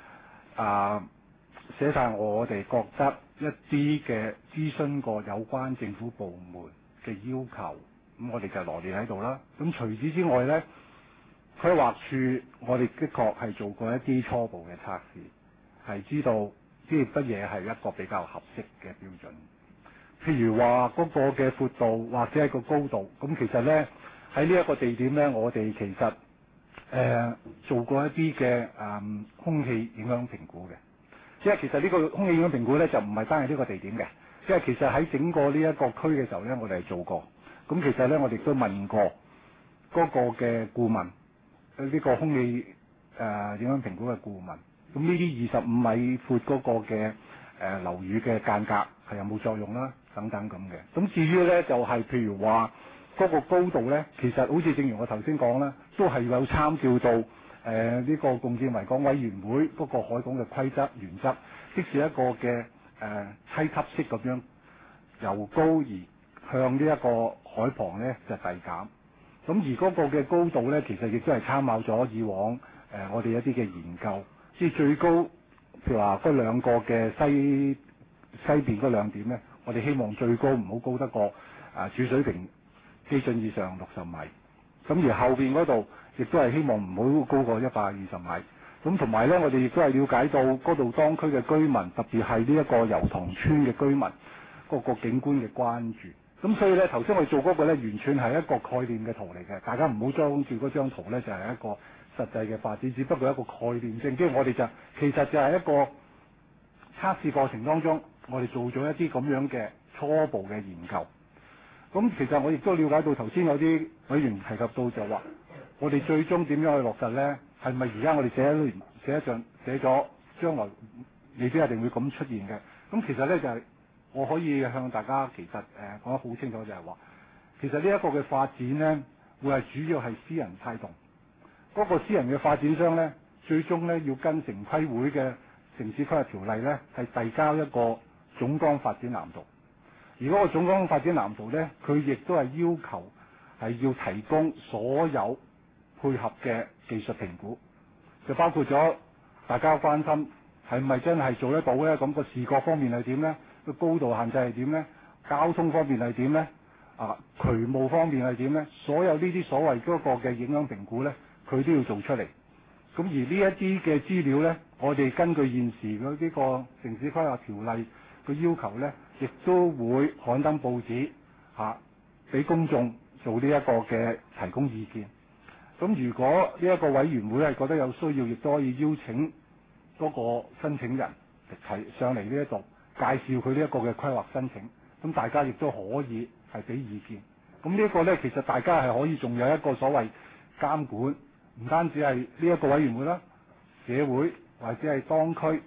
寫晒我哋覺得一啲嘅諮詢過有關政府部門嘅要求，咁我哋就羅列喺度啦。咁除此之外咧，規劃署我哋的確係做過一啲初步嘅測試，係知道即係乜嘢係一個比較合適嘅標準。譬如話嗰個嘅闊度或者係個高度，咁其實咧喺呢一個地點咧，我哋其實做過一啲嘅空氣影響評估嘅。即係其實呢個空氣影響評估咧就唔係單係呢個地點嘅，即係其實喺整個呢一個區嘅時候咧，我哋係做過。咁其實咧我哋都問過嗰個嘅顧問，呢個空氣影響評估嘅顧問。咁呢啲25米闊嗰個嘅樓宇嘅間隔係有冇作用啦？等等咁嘅。咁至於咧就係譬如話嗰個高度咧，其實好似正如我頭先講啦，都係有參照到呢個共建維港委員會嗰個海港嘅規則原則，即是一個嘅梯級式咁樣由高而向呢一個海旁咧就遞減。咁而嗰個嘅高度咧，其實亦都係參考咗以往我哋一啲嘅研究，即係最高譬如話嗰兩個嘅西邊嗰兩點咧，我哋希望最高唔好高得過主水平基準以上60米。咁而後邊嗰度亦都係希望唔好高過120米。咁同埋咧，我哋亦都係了解到嗰度當區嘅居民，特別係呢一個油塘村嘅居民嗰個景觀嘅關注。咁所以咧，頭先我哋做嗰個咧，完全係一個概念嘅圖嚟嘅。大家唔好裝住嗰張圖咧，就係一個實際嘅發展，只不過一個概念性。即係我哋就其實就係一個測試過程當中，我哋做咗一啲咁樣嘅初步嘅研究。咁其實我亦都了解到頭先有啲委員提及到就話，我哋最終點樣去落實咧？係咪而家我哋寫咗，將來未必一定會咁出現嘅？咁其實咧就係我可以向大家其實講得好清楚，就係話，其實呢一個嘅發展咧，會係主要係私人帶動。嗰個私人嘅發展商咧，最終咧要跟城規會嘅城市規劃條例咧，係遞交一個總綱發展藍圖。而嗰個總綱發展藍圖咧，佢亦都係要求係要提供所有配合嘅技術評估，就包括咗大家關心係咪真係做得到咧？咁個視覺方面係點咧？個高度限制係點咧？交通方面係點咧？渠務方面係點咧？所有呢啲所謂嗰個嘅影響評估咧，佢都要做出嚟。咁而呢一啲嘅資料咧，我哋根據現時嘅呢個城市規劃條例嘅要求咧，亦都會刊登報紙俾公眾做呢一個嘅提供意見。咁如果呢一個委員會係覺得有需要，亦都可以邀請嗰個申請人提上嚟呢一度介紹佢呢一個嘅規劃申請。咁大家亦都可以係俾意見。咁呢一個咧，其實大家係可以仲有一個所謂監管，唔單止係呢一個委員會啦，社會或者係當區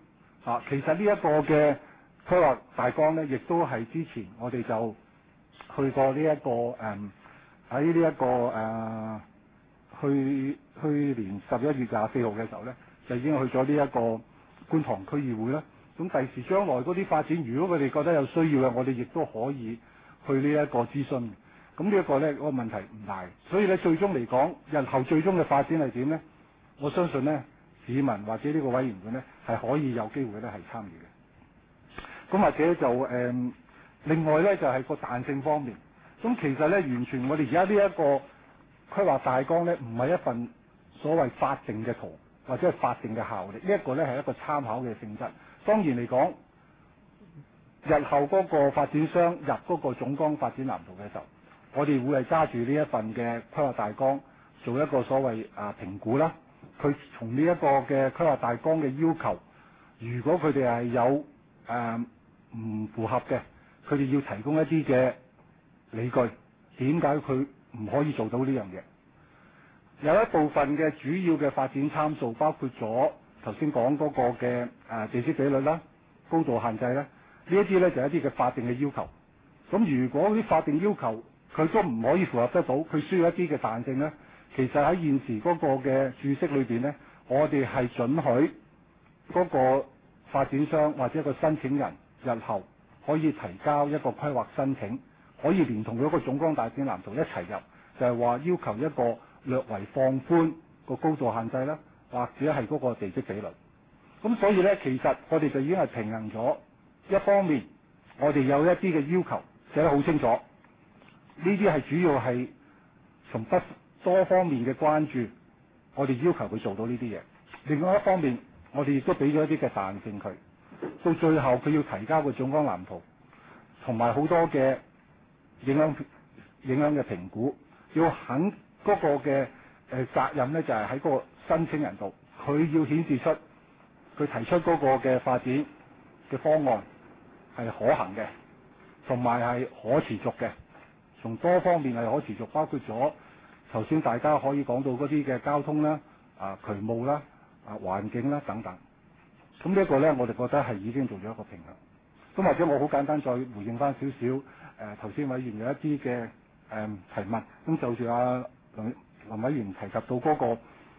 其實呢一個嘅規劃大綱咧，亦都係之前我哋就去過呢、一個喺呢一個去年11月24號嘅時候咧，就已經去咗呢一個觀塘區議會啦。咁第時將來嗰啲發展，如果佢哋覺得有需要嘅，我哋亦都可以去呢一個諮詢。咁呢一個咧，嗰個問題唔大。所以咧，最終嚟講，日後最終嘅發展係點咧？我相信咧，市民或者呢個委員會咧係可以有機會咧係參與嘅。咁或者就另外咧就係個彈性方面。咁其實咧，完全我哋而家呢一個規劃大綱咧，唔係一份所謂法定嘅圖或者係法定嘅效力，呢一個咧係一個參考嘅性質。當然嚟講，日後嗰個發展商入嗰個總綱發展藍圖嘅時候，我哋會係揸住呢一份嘅規劃大綱做一個所謂評估啦。佢從呢一個嘅規劃大綱嘅要求，如果佢哋係有唔符合嘅，佢哋要提供一啲嘅理據，點解佢唔可以做到呢樣嘢？有一部分嘅主要嘅發展參數，包括咗頭先講嗰個嘅地積比率啦、高度限制啦，呢一啲咧就係一啲嘅法定嘅要求。咁如果啲法定要求佢都唔可以符合得到，佢需要一啲嘅彈性咧，其實喺現時嗰個嘅注釋裏邊咧，我哋係准許嗰個發展商或者一個申請人日後可以提交一個規劃申請，可以連同嗰個總綱大展藍圖一齊入，就係話要求一個略為放寬個高度限制啦，或者係嗰個地積比率。咁所以咧，其實我哋就已經係平衡咗，一方面我哋有一啲嘅要求寫得好清楚，呢啲係主要係從多方面嘅關注，我哋要求佢做到呢啲嘢。另外一方面，我哋亦都俾咗一啲嘅彈性佢，到最後佢要提交個總綱藍圖，同埋好多嘅影響嘅評估，要肯嗰個嘅責任咧，就係喺嗰個申請人度，佢要顯示出佢提出嗰個嘅發展嘅方案係可行嘅，同埋係可持續嘅，從多方面係可持續，包括咗頭先大家可以講到嗰啲嘅交通啦、渠務啦、環境啦等等。咁呢一個咧，我哋覺得係已經做咗一個平衡。咁或者我好簡單再回應翻少少頭先委員有一啲嘅提問。咁就住林委員提及到嗰個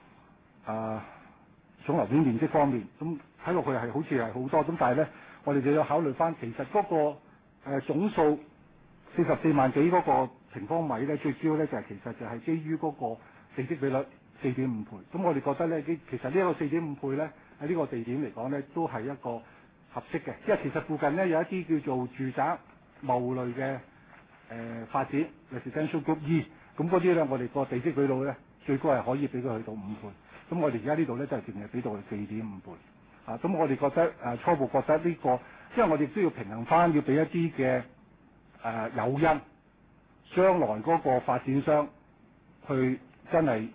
總樓面面積方面，咁睇落去係好似係好多，咁但係咧，我哋就要考慮翻，其實嗰個總數44萬幾嗰個平方米咧，最主要咧就係其實就係基於嗰個地積比率4.5倍。咁我哋覺得咧，其實呢一個4.5倍咧喺呢個地點嚟講咧，都係一個合適嘅，因為其實附近咧有一啲叫做住宅貿類嘅發展 residential group E， 咁嗰啲咧我哋個地積比率咧最高係可以俾佢去到5倍。咁我哋而家呢度咧就係淨係俾到4.5倍。咁我哋覺得初步覺得呢個，因為我哋都要平衡翻，要俾一啲嘅誘因，將來嗰個發展商去真係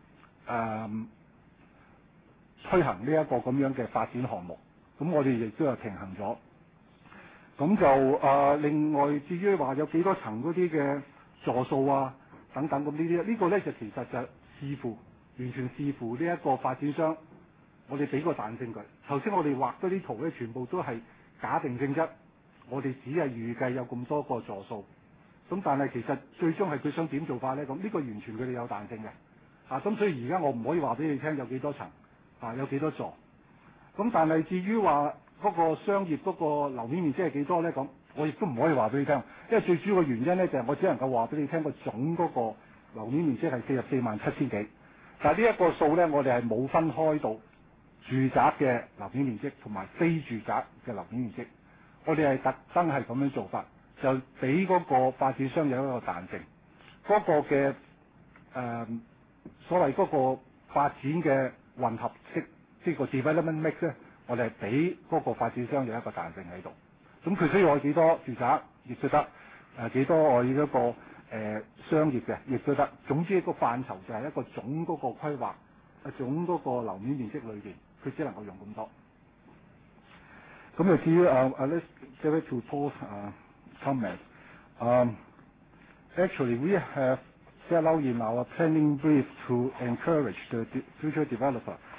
推行呢一個咁樣嘅發展項目。咁我哋亦都有平衡咗。咁就另外至於話有幾多層嗰啲嘅座數啊等等，咁呢個咧就其實就完全視乎呢一個發展商，我哋俾個彈性佢。頭先我哋畫嗰啲圖咧，全部都係假定性質，我哋只係預計有咁多個座數。咁但係其實最終係佢想點做法咧？咁呢個完全佢哋有彈性嘅。咁所以而家我唔可以話俾你聽有幾多層，有幾多座。咁但係至於話嗰個商業嗰個樓面面積係幾多咧？咁我亦都唔可以話俾你聽，因為最主要嘅原因咧就係我只能夠話俾你聽個總嗰個樓面面積係44萬7千幾。但係呢一個數咧，我哋係冇分開到住宅嘅樓面面積同埋非住宅嘅樓面面積，我哋係特登係咁樣做法，就俾嗰個發展商有一個彈性，嗰個嘅所謂嗰個發展嘅混合式，即係個 development mix 咧，我哋係俾嗰個發展商有一個彈性喺度。咁佢需要我幾多住宅亦都得，幾多我要一個商業嘅亦都得。總之一個範疇就係一個總嗰個規劃，總嗰個樓面面積裏邊，佢只能夠用咁多。咁就至於let's give it to Paul's comment. Actually, we have set out in our planning brief to encourage the future developer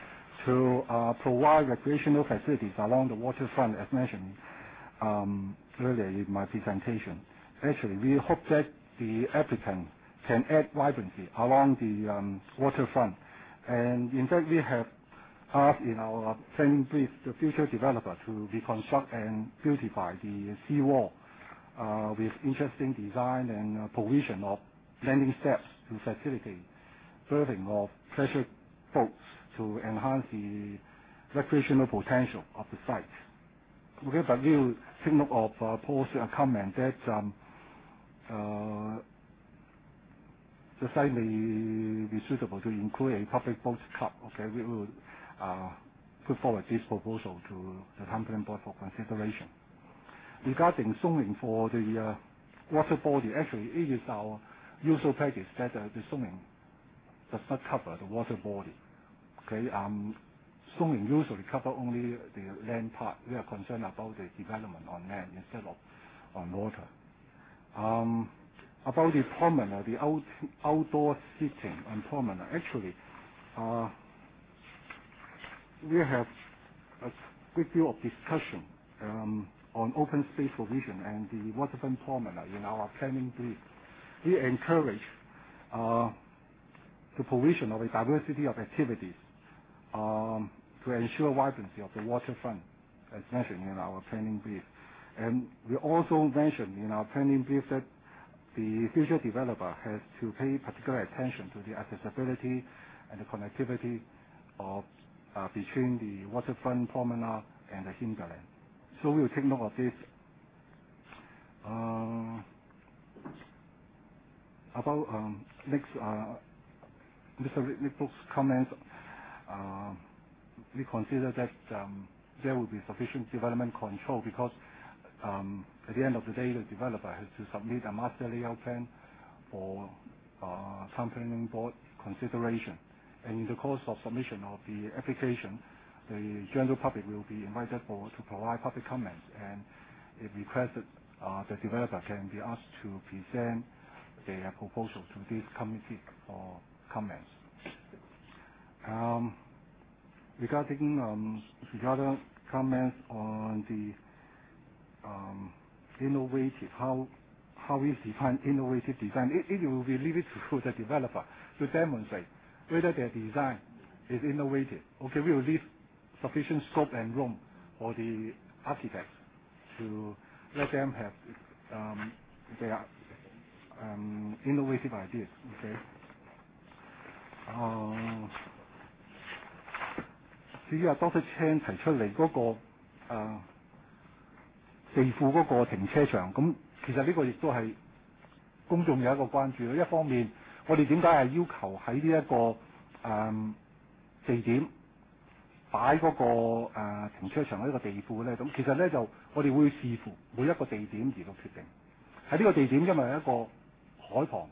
to provide recreational facilities along the waterfront, as mentioned earlier in my presentation. Actually, we hope that the applicant can add vibrancy along the waterfront. And in fact, we have asked in our planning brief the future developer to reconstruct and beautify the seawall with interesting design and provision of landing steps to facilitate berthing of pleasure boats to enhance the recreational potential of the site. Okay, but we will take note of Paul's comment that the site may be suitable to include a public boat club. Okay, we will put forward this proposal to the town planning board for consideration. Regarding zoning for the water body, actually it is our usual practice that the zoning does not cover the water body. Okay, zoning usually cover only the land part. We are concerned about the development on land instead of on water. About the promenade, the outdoor seating on promenade, actually, we have a great deal of discussion on open space provision and the waterfront promenade in our planning brief. We encourage the provision of a diversity of activities to ensure vibrancy of the waterfront, as mentioned in our planning brief. And we also mentioned in our planning brief that the future developer has to pay particular attention to the accessibility and the connectivity of between the waterfront promenade and the hinterland. So we will take note of this. About next, Mr. Nick Brooks' comments, we consider that there will be sufficient development control because at the end of the day, the developer has to submit a master layout plan for town planning board consideration. And in the course of submission of the application, the general public will be invited to provide public comments. And if requested, the developer can be asked to present their proposal to this committee for comments. Regarding the other comments on the innovative, how we define innovative design, it will be leave it to the developer to demonstrate whether their design is innovative. Okay, we will leave sufficient scope and room for the architects to let them have their innovative ideas. Okay. 至於Dr. Chan 提出嚟嗰個地庫嗰個停車場，咁其實呢個亦都係公眾有一個關注咯。一方面，我哋點解係要求喺呢一個地點擺嗰個停車場呢個地庫咧？咁其實咧就我哋會視乎每一個地點而到決定。喺呢個地點，因為有一個海旁，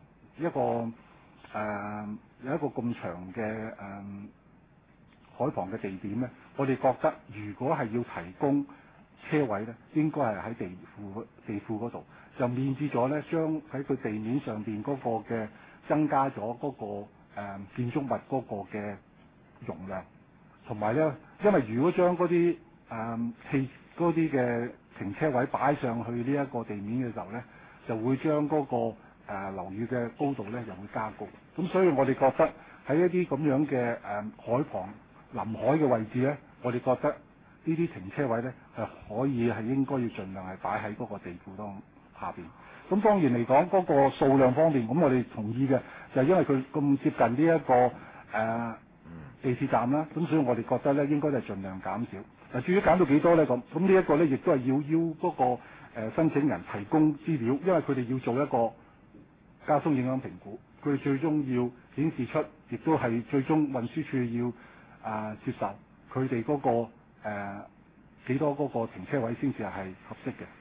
有一個咁長嘅海旁嘅地點咧，我哋覺得如果係要提供車位咧，應該係喺地庫嗰度，就免至咗咧將喺佢地面上邊嗰個嘅增加咗嗰個建築物嗰個嘅容量，同埋咧，因為如果將嗰啲嗰啲嘅停車位擺上去呢一個地面嘅時候咧，就會將嗰個樓宇嘅高度咧又會加高。咁所以我哋覺得喺一啲咁樣嘅海旁臨海嘅位置咧，我哋覺得呢啲停車位咧係可以係應該要盡量係擺喺嗰個地庫當下邊。咁當然嚟講嗰個數量方面，咁我哋同意嘅就係因為佢咁接近呢一個地鐵站啦，咁所以我哋覺得咧應該就盡量減少。嗱，至於減到幾多咧咁呢一個咧亦都係要嗰個申請人提供資料，因為佢哋要做一個交通影響評估，佢哋最終要顯示出，亦都係最終運輸署要接受佢哋嗰個幾多嗰個停車位先至係合適嘅。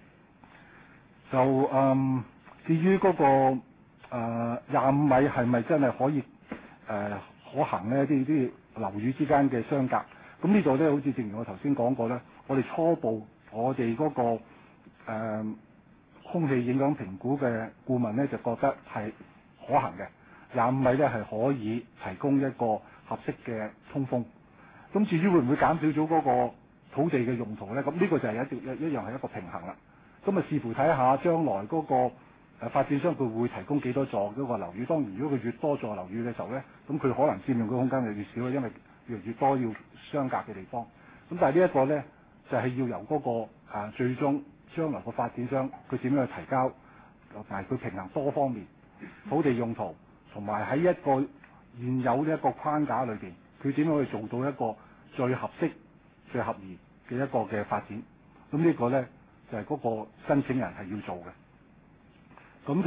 就至於嗰個25米係咪真係可以可行咧？啲樓宇之間嘅相隔，咁呢度咧好似正如我頭先講過咧，我哋初步我哋嗰個空氣影響評估嘅顧問咧就覺得係可行嘅，25米咧係可以提供一個合適嘅通風。 咁至於會唔會減少咗嗰個土地嘅用途咧？咁呢個就係一樣係一個平衡啦。咁啊視乎睇下將來嗰個發展商佢會提供幾多座嗰個樓宇。當然如果佢越多座樓宇嘅時候咧，咁佢可能佔用嘅空間就越少，因為越嚟越多要相隔嘅地方。咁但係呢一個咧就係要由嗰個最終將來個發展商佢點樣去提交，同埋佢平衡多方面土地用途，同埋喺一個現有呢一個框架裏邊，佢點樣去做到一個最合適、最合宜嘅一個嘅發展。咁呢個咧就係嗰個申請人係要做嘅。咁就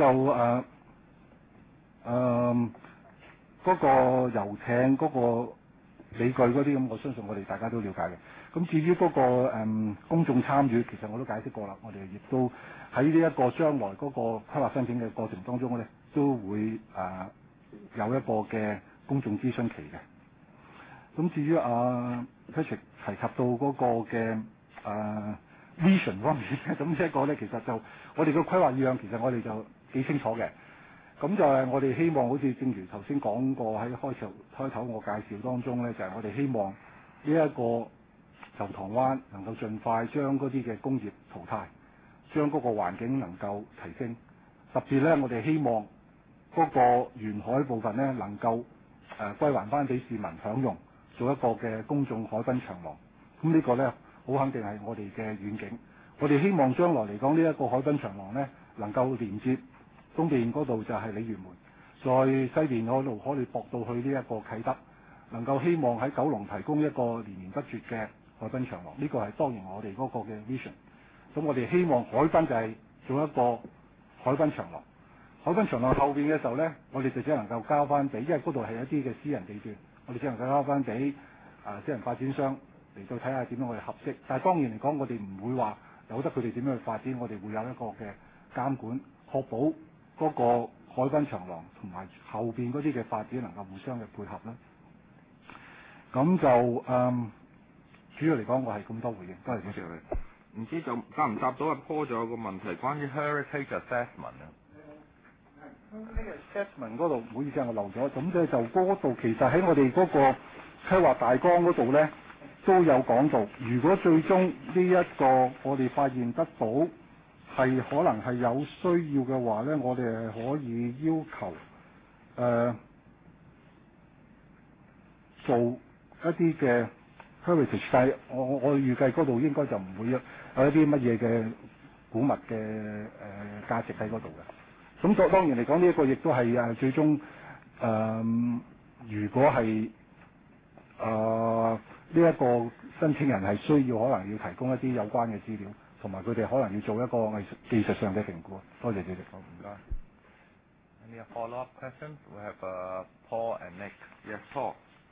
嗰個遊艇嗰個理據嗰啲咁，我相信我哋大家都了解嘅。咁至於嗰個公眾參與，其實我都解釋過啦。我哋亦都喺呢一個將來嗰個規劃申請嘅過程當中咧，都會有一個嘅公眾諮詢期嘅。咁至於Patrick 提及到嗰個嘅vision 方面，咁呢一個咧其實就我哋嘅規劃意向，其實我哋就幾清楚嘅。咁就係我哋希望，好似正如頭先講過喺開頭我介紹當中咧，就係我哋希望呢一個油塘灣能夠盡快將嗰啲嘅工業淘汰，將嗰個環境能夠提升。特別咧，我哋希望嗰個沿海部分咧能夠歸還翻俾市民享用，做一個嘅公眾海濱長廊。咁呢個咧好肯定係我哋嘅遠景。我哋希望將來嚟講呢一個海濱長廊咧能夠連接東邊嗰度就係鯉魚門，在西邊嗰度可以駁到去呢一個啟德，能夠希望喺九龍提供一個連綿不絕嘅海濱長廊。呢個係當然我哋嗰個嘅 vision。咁我哋希望海濱就係做一個海濱長廊。海濱長廊後邊嘅時候咧，我哋就只能夠交翻俾，因為嗰度係一啲嘅私人地段，我哋只能夠交翻俾私人發展商嚟到睇下點樣我哋合適。但係當然嚟講，我哋唔會話由得佢哋點樣去發展，我哋會有一個嘅監管，確保嗰個海濱長廊同埋後邊嗰啲嘅發展能夠互相嘅配合啦。咁就主要嚟講，我係咁多回應。多謝主席。 唔知就答唔答到阿 Paul 仲有個問題關於 Heritage Assessment 啊。 呢個 assessment 嗰度，唔好意思，我漏咗。咁咧就嗰度其實喺我哋嗰個規劃大綱嗰度咧都有講到，如果最終呢一個我哋發現得到係可能係有需要嘅話咧，我哋係可以要求做一啲嘅 heritage， 但係我預計嗰度應該就唔會有一啲乜嘢嘅古物嘅價值喺嗰度嘅。咁當然嚟講，呢一個亦都係最終如果係呢一個申請人係需要可能要提供一啲有關嘅資料，同埋佢哋可能要做一個技術上嘅評估。多謝主席。好，唔該。 Any follow-up questions? We have Paul and Nick. Yes, Paul.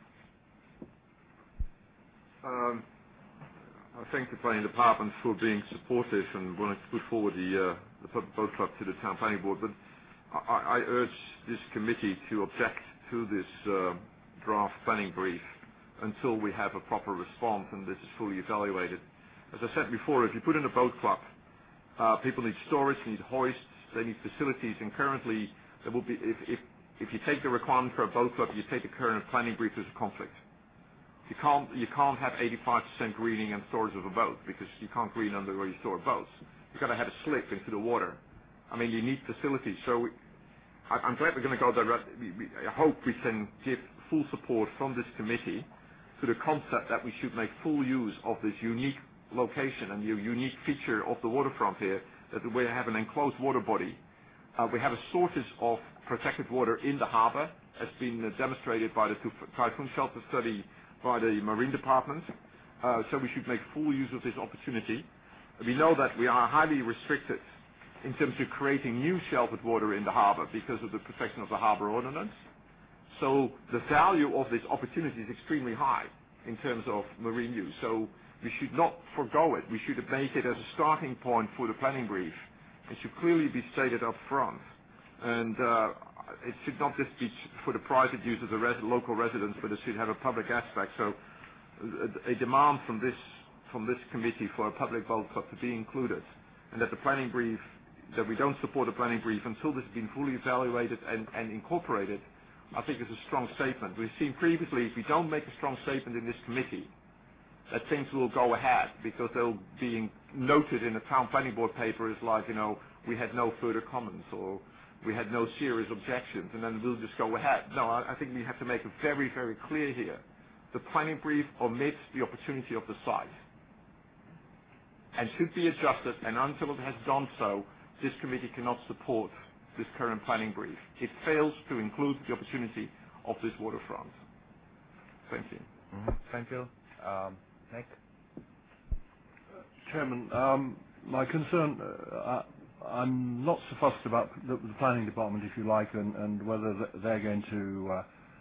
I thank the planning department for being supportive and wanting to put forward the boat club to the town planning board, but I urge this committee to object to this draft planning brief until we have a proper response and this is fully evaluated. As I said before, if you put in a boat club, people need storage, need hoists, they need facilities, and currently there will be, if you take the requirement for a boat club, you take the current planning brief, there's a conflict. You can't have 85% greening and storage of a boat because you can't green under where you store boats. You've got to have a slip into the water. I mean, you need facilities. So I'm glad we're going to go there. I hope we can give full support from this committee to the concept that we should make full use of this unique location and the unique feature of the waterfront here, that we have an enclosed water body. We have a shortage of protected water in the harbour, as been demonstrated by the typhoon shelter study by the Marine Department, so we should make full use of this opportunity. We know that we are highly restricted in terms of creating new sheltered water in the harbour because of the protection of the harbour ordinance. So the value of this opportunity is extremely high in terms of marine use. So we should not forgo it. We should make it as a starting point for the planning brief. It should clearly be stated up front. And it should not just be for the private use of the local residents, but it should have a public aspect. So a demand from this committee for a public boat club to be included, and that the planning brief, that we don't support the planning brief until this has been fully evaluated and incorporated I think is a strong statement. We've seen previously, if we don't make a strong statement in this committee, that things will go ahead because they'll be noted in a town planning board paper as like, we had no further comments or we had no serious objections, and then we'll just go ahead. No, I think we have to make it very, very clear here. The planning brief omits the opportunity of the site and should be adjusted, and until it has done so, this committee cannot support this current planning brief. It fails to include the opportunity of this waterfront. Thank you. Mm-hmm. Thank you. Nick? Chairman, my concern, I'm not so fussed about the planning department, if you like, and whether they're going to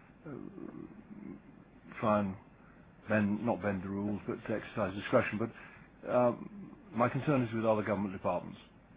try and not bend the rules, but to exercise discretion. But my concern is with other government departments.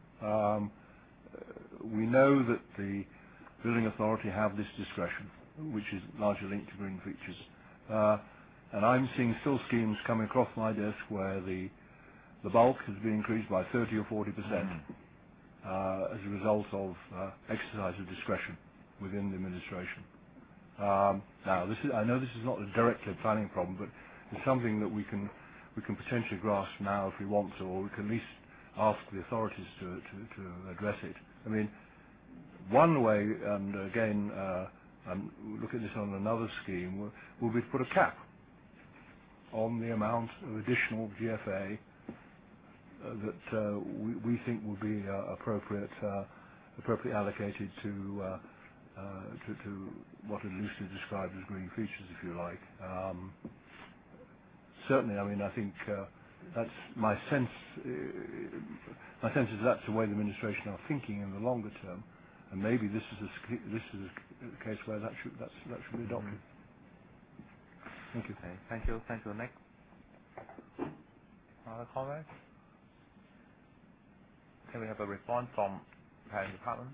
We know that the building authority have this discretion, which is largely linked to green features. And I'm seeing still schemes coming across my desk where the bulk has been increased by 30 or 40% as a result of exercise of discretion within the administration. Now, I know this is not a directly planning problem, but it's something that we can potentially grasp now if we want to, or we can at least ask the authorities to address it. I mean, one way, and again, look at this on another scheme, will be to put a cap on the amount of additional GFA that we think will be appropriately allocated to what are loosely described as green features, if you like. Certainly, I mean, I think that's my sense. My sense is that's the way the administration are thinking in the longer term, and maybe this is a case where that should be adopted. Thank you. Okay. Thank you. Thank you, Nick. Other comments? Can we have a response from planning department?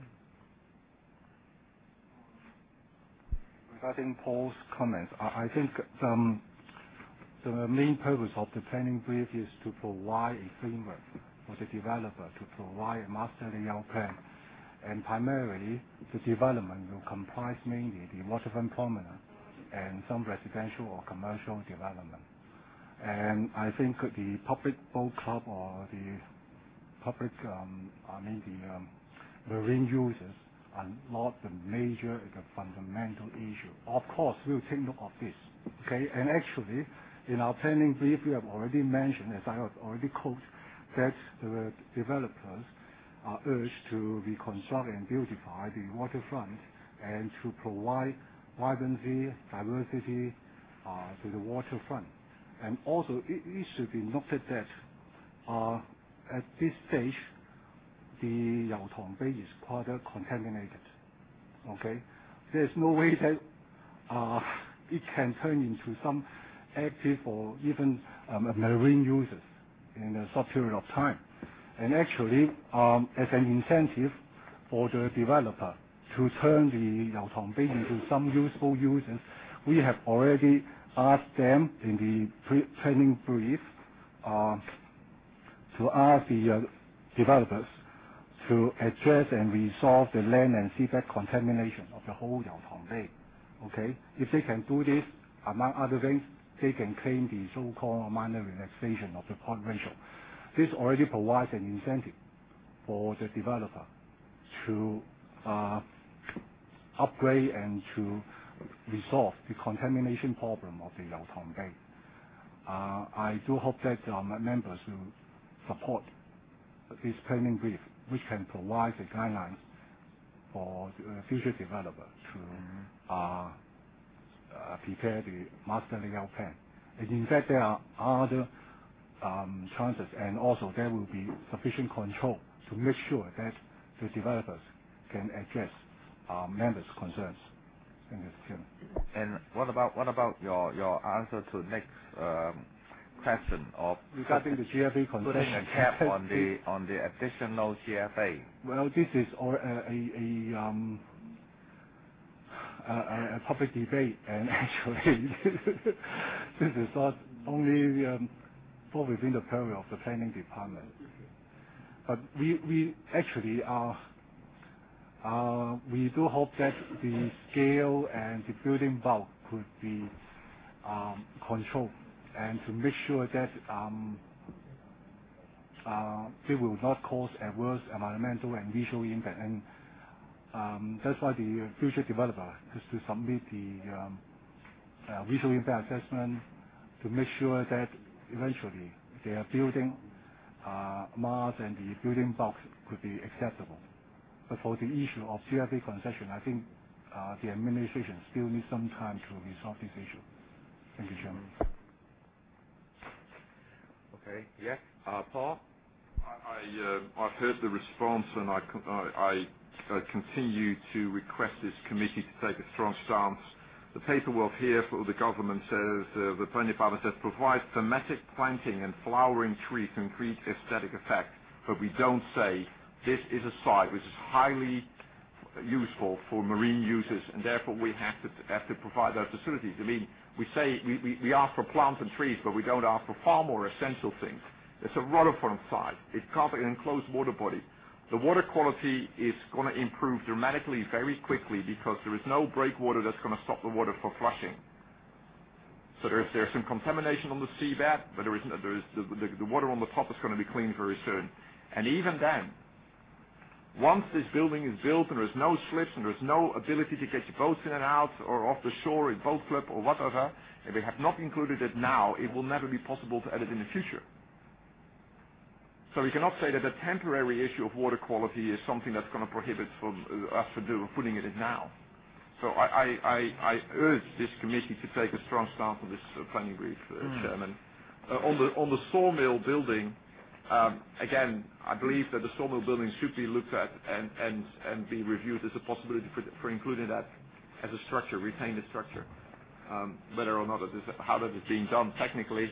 Regarding Paul's comments, I think the main purpose of the planning brief is to provide a framework for the developer to provide a master layout plan. And primarily, the development will comprise mainly the waterfront promenade and some residential or commercial development. And I think the public boat club or the public, the marine users are not the major, the fundamental issue. Of course, we'll take note of this. Okay, and actually, in our planning brief, we have already mentioned, as I have already quoted, that the developers are urged to reconstruct and beautify the waterfront and to provide vibrancy, diversity to the waterfront. And also, it should be noted that at this stage, the Yao Tong Bay is quite contaminated. Okay, there's no way that it can turn into some active or even marine users in a short period of time. And actually, as an incentive for the developer to turn the Yao Tong Bay into some useful uses, we have already asked them in the planning brief to ask the developers to address and resolve the land and seabed contamination of the whole Yao Tong Bay. Okay, if they can do this, among other things, they can claim the so-called minor relaxation of the port ratio. This already provides an incentive for the developer to upgrade and to resolve the contamination problem of the Yao Tong Bay. I do hope that members will support this planning brief, which can provide the guidelines for the future developer to prepare the master layout plan. And in fact, there are other chances, and also there will be sufficient control to make sure that the developers can address members' concerns. Thank you, Chairman. And what about your answer to Nick's question of regarding the GFA concern? Putting a cap on the additional GFA. Well, this is a public debate, and actually this is not only fall within the purview of the planning department. But we actually are We do hope that the scale and the building bulk could be controlled, and to make sure that they will not cause adverse environmental and visual impact. And that's why the future developer has to submit the visual impact assessment to make sure that eventually their building mass and the building bulk could be acceptable. But for the issue of GFA concession, I think the administration still needs some time to resolve this issue. Thank you, Chairman. Okay. Yes. Paul? I've heard the response, and I continue to request this committee to take a strong stance. The paperwork here for the government says, the planning department says, provide thematic planting and flowering trees to increase aesthetic effect. But we don't say this is a site which is highly useful for marine uses, and therefore we have to provide those facilities. I mean, we say we ask for plants and trees, but we don't ask for far more essential things. It's a waterfront site. It can't be an enclosed water body. The water quality is going to improve dramatically very quickly because there is no breakwater that's going to stop the water from flushing. So there's some contamination on the seabed, but the water on the top is going to be cleaned very soon. And even then, once this building is built and there's no slips and there's no ability to get your boats in and out or off the shore in boat club or whatever, if we have not included it now, it will never be possible to add it in the future. So we cannot say that a temporary issue of water quality is something that's going to prohibit us from putting it in now. So I urge this committee to take a strong stance on this planning brief, Chairman. On the sawmill building, again, I believe that the sawmill building should be looked at and be reviewed as a possibility for including that as a structure, retain the structure. Whether or not how that is being done technically,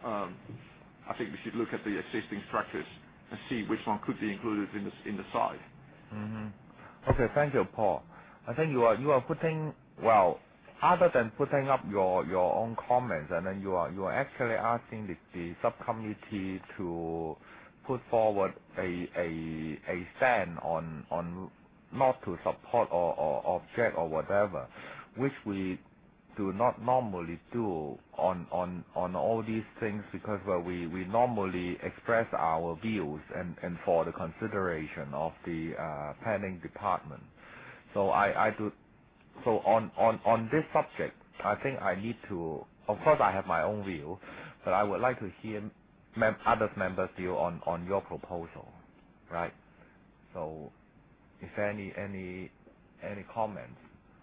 I think we should look at the existing structures and see which one could be included in the site. Mm-hmm. Okay, thank you, Paul. I think you are putting, well, other than putting up your own comments, and then you are actually asking the subcommittee to put forward a stand on not to support or object or whatever, which we do not normally do on all these things, because we normally express our views and for the consideration of the planning department. So I do. So on this subject, I think I need to. Of course, I have my own view, but I would like to hear other members' view on your proposal, right? So, is there any comments?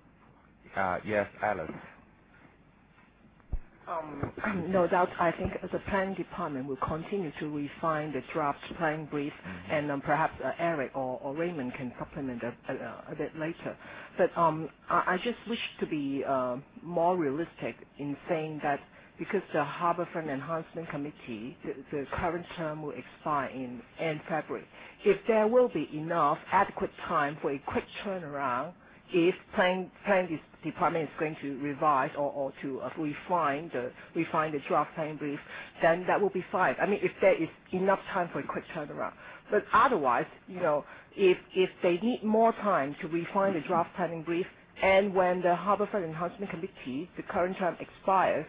Yes, Alice. No doubt, I think the planning department will continue to refine the draft planning brief, and perhaps Eric or Raymond can supplement a bit later. But I just wish to be more realistic in saying that because the Harbourfront Enhancement Committee, the current term will expire in end February. If there will be enough adequate time for a quick turnaround, if planning department is going to revise or to refine the draft planning brief, then that will be fine. I mean, if there is enough time for a quick turnaround. But otherwise, if they need more time to refine the draft planning brief, and when the Harbourfront Enhancement Committee, the current term expires,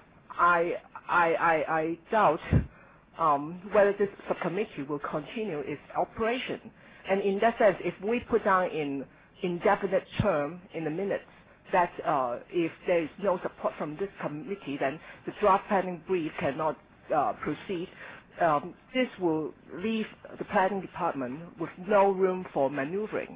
I doubt whether this subcommittee will continue its operation. And in that sense, if we put down in indefinite term in the minutes that if there is no support from this committee, then the draft planning brief cannot proceed. This will leave the planning department with no room for maneuvering.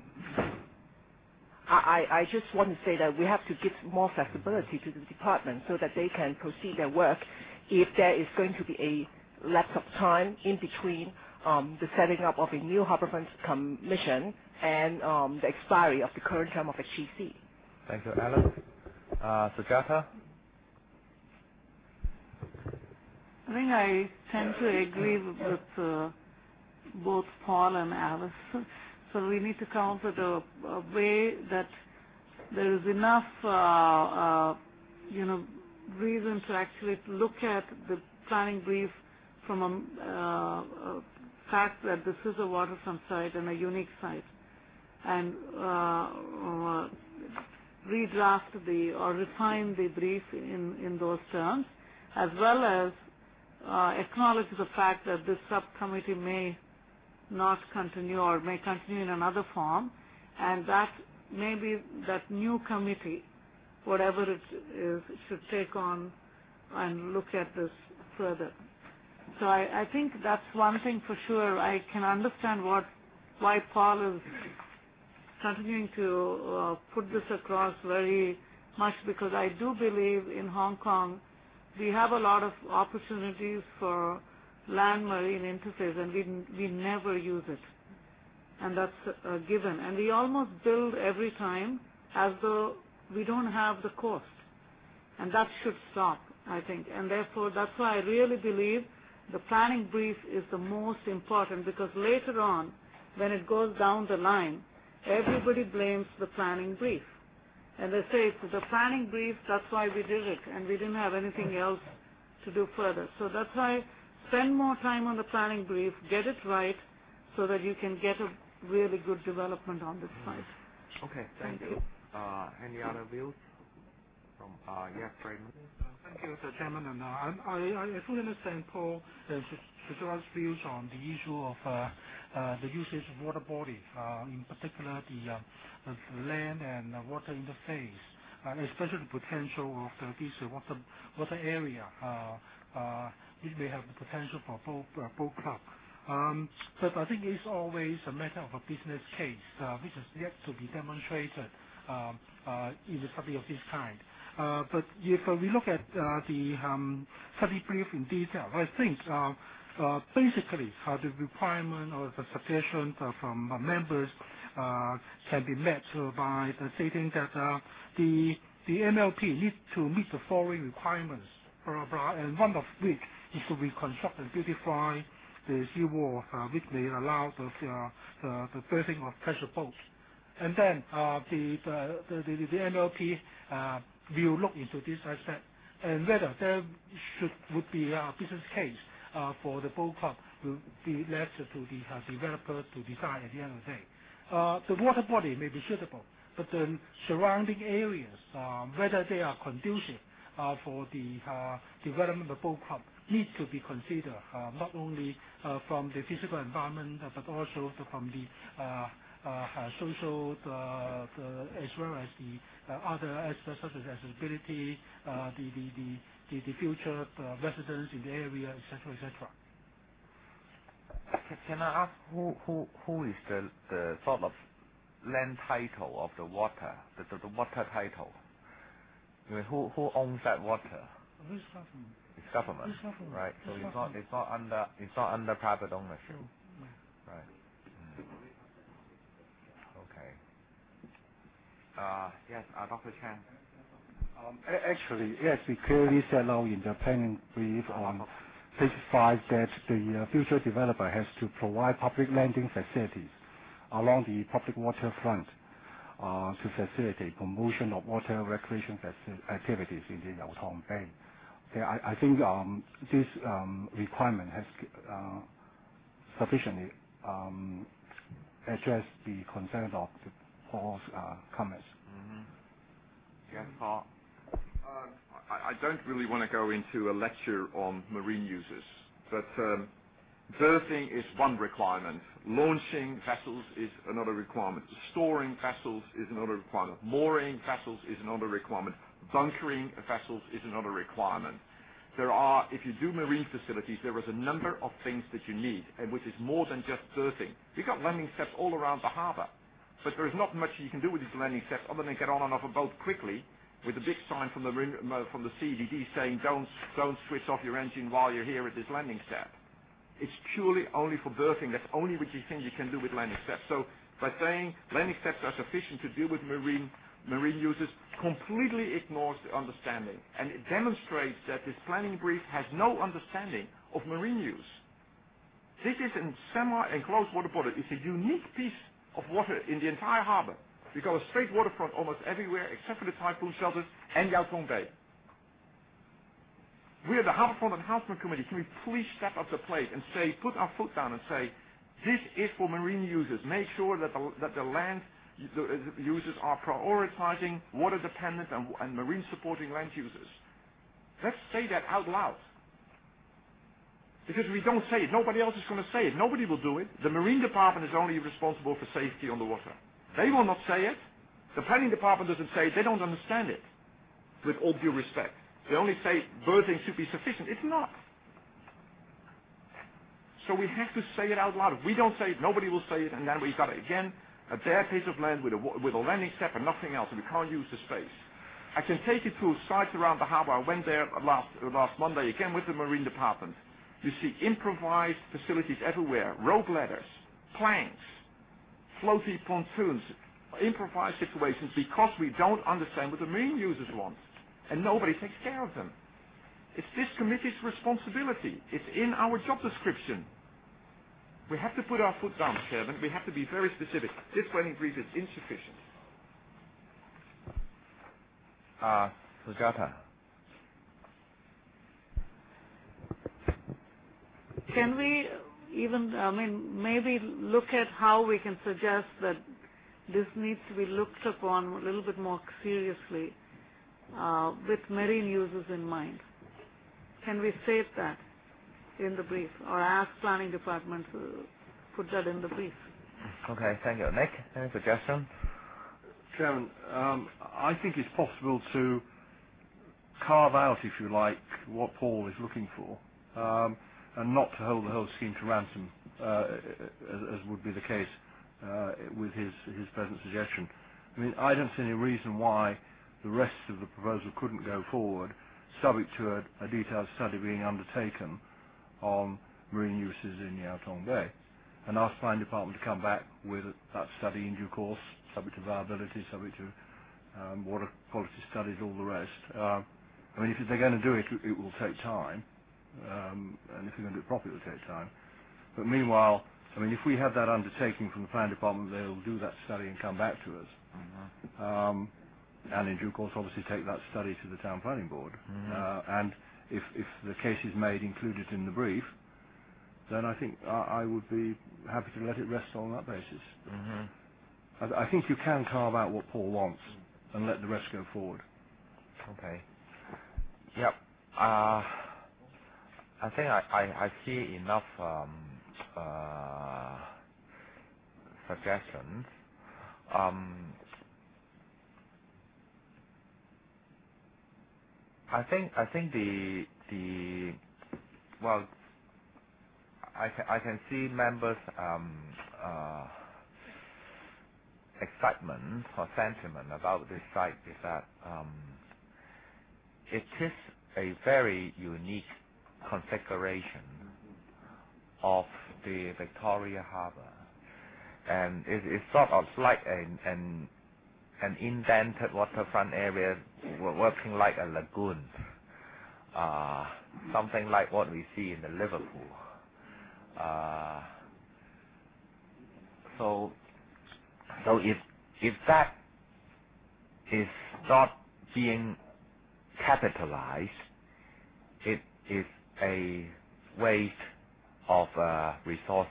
I just want to say that we have to give more flexibility to the department so that they can proceed their work if there is going to be a lapse of time in between the setting up of a new Harbourfront Commission and the expiry of the current term of HEC. Thank you, Alan. Sujata? I think I tend to agree with both Paul and Alice. So we need to come up with a way that there is enough, reason to actually look at the planning brief from a fact that this is a waterfront site and a unique site. and redraft or refine the brief in those terms, as well as acknowledge the fact that this subcommittee may not continue or may continue in another form, and that maybe that new committee, whatever it is, should take on and look at this further. So I think that's one thing for sure. I can understand why Paul is continuing to put this across very much, because I do believe in Hong Kong we have a lot of opportunities for land-marine interface, and we never use it, and that's a given. And we almost build every time as though we don't have the coast, and that should stop, I think. And therefore, that's why I really believe the planning brief is the most important, because later on, when it goes down the line, everybody blames the planning brief. And they say it's the planning brief, that's why we did it, and we didn't have anything else to do further. So that's why spend more time on the planning brief, get it right, so that you can get a really good development on this site. Okay, thank you. Any other views from yes, Raymond? Thank you, Mr. Chairman. And I fully understand Paul Suzera's views on the issue of the usage of water body, in particular the land and water interface, especially the potential of this water area, which may have the potential for boat club. But I think it's always a matter of a business case, which is yet to be demonstrated in the study of this kind. But if we look at the study brief in detail, I think basically the requirement or the suggestion from members can be met by stating that the MLP needs to meet the following requirements, blah, blah, and one of which is to reconstruct and beautify the seawall, which may allow the berthing of pressure boats. And then the MLP will look into this aspect and whether there would be a business case for the boat club will be left to the developer to decide at the end of the day. The water body may be suitable, but the surrounding areas, whether they are conducive for the development of the boat club, need to be considered, not only from the physical environment, but also from the social, as well as the other aspects such as accessibility, the future residents in the area, etc., etc. Can I ask who is the sort of land title of the water, the water title? I mean, who owns that water? It's government. It's government, it's government. Right? So it's not under private ownership, no. Right? Okay. Yes, Dr. Chan. Actually, yes, we clearly set out in the planning brief on page 5 that the future developer has to provide public landing facilities along the public waterfront to facilitate promotion of water recreation activities in the Yau Tong Bay. Okay, I think this requirement has sufficiently addressed the concern of Paul's comments. Yes, Paul. I don't really want to go into a lecture on marine users, but berthing is one requirement. Launching vessels is another requirement. Storing vessels is another requirement. Mooring vessels is another requirement. Bunkering vessels is another requirement. If you do marine facilities, there is a number of things that you need, and which is more than just berthing. We've got landing steps all around the harbour, but there is not much you can do with these landing steps other than get on and off a boat quickly, with a big sign from the CDD saying don't switch off your engine while you're here at this landing step. It's purely only for berthing. That's only what you think you can do with landing steps. So by saying landing steps are sufficient to deal with marine users, completely ignores the understanding, and it demonstrates that this planning brief has no understanding of marine use. This is a semi-enclosed water body. It's a unique piece of water in the entire harbour. We've got a straight waterfront almost everywhere except for the typhoon shelters and Yau Tong Bay. We are the Harbourfront Enhancement Committee. Can we please step up the plate and put our foot down and say, This is for marine users. Make sure that the land users are prioritizing water-dependent and marine-supporting land users. Let's say that out loud. Because if we don't say it, nobody else is going to say it. Nobody will do it. The Marine Department is only responsible for safety on the water. They will not say it. The Planning Department doesn't say it. They don't understand it. With all due respect. They only say berthing should be sufficient. It's not. So we have to say it out loud. If we don't say it, nobody will say it, and then we've got, again, a bare piece of land with a landing step and nothing else, and we can't use the space. I can take you through sites around the harbour. I went there last Monday, again with the Marine Department. You see improvised facilities everywhere, rope ladders, planks, floaty pontoons, improvised situations because we don't understand what the marine users want. And nobody takes care of them. It's this committee's responsibility. It's in our job description. We have to put our foot down, Chairman. We have to be very specific. This planning brief is insufficient. Sujata. Can we even, maybe look at how we can suggest that this needs to be looked upon a little bit more seriously with marine users in mind? Can we state that in the brief or ask Planning Department to put that in the brief? Okay, thank you. Nick, any suggestion? Chairman, I think it's possible to carve out, if you like, what Paul is looking for, and not to hold the whole scheme to ransom, as would be the case with his present suggestion. I mean, I don't see any reason why the rest of the proposal couldn't go forward, subject to a detailed study being undertaken on marine uses in Yau Tong Bay, and ask Planning Department to come back with that study in due course, subject to viability, subject to water quality studies, all the rest. I mean, if they're going to do it, it will take time, and if they're going to do it properly, it will take time. But meanwhile, I mean, if we have that undertaking from the Planning Department, they'll do that study and come back to us. Mm-hmm. And in due course, obviously, take that study to the Town Planning Board. Mm-hmm. And if the case is made included in the brief, then I think I would be happy to let it rest on that basis. Mm-hmm. I think you can carve out what Paul wants and let the rest go forward. Okay. Yep. I think I see enough suggestions. I think the well, I can see members' excitement or sentiment about this site is that it is a very unique configuration of the Victoria Harbour, and it's sort of like an indented waterfront area working like a lagoon, something like what we see in the Liverpool. So if that is not being capitalized, it is a waste of resources.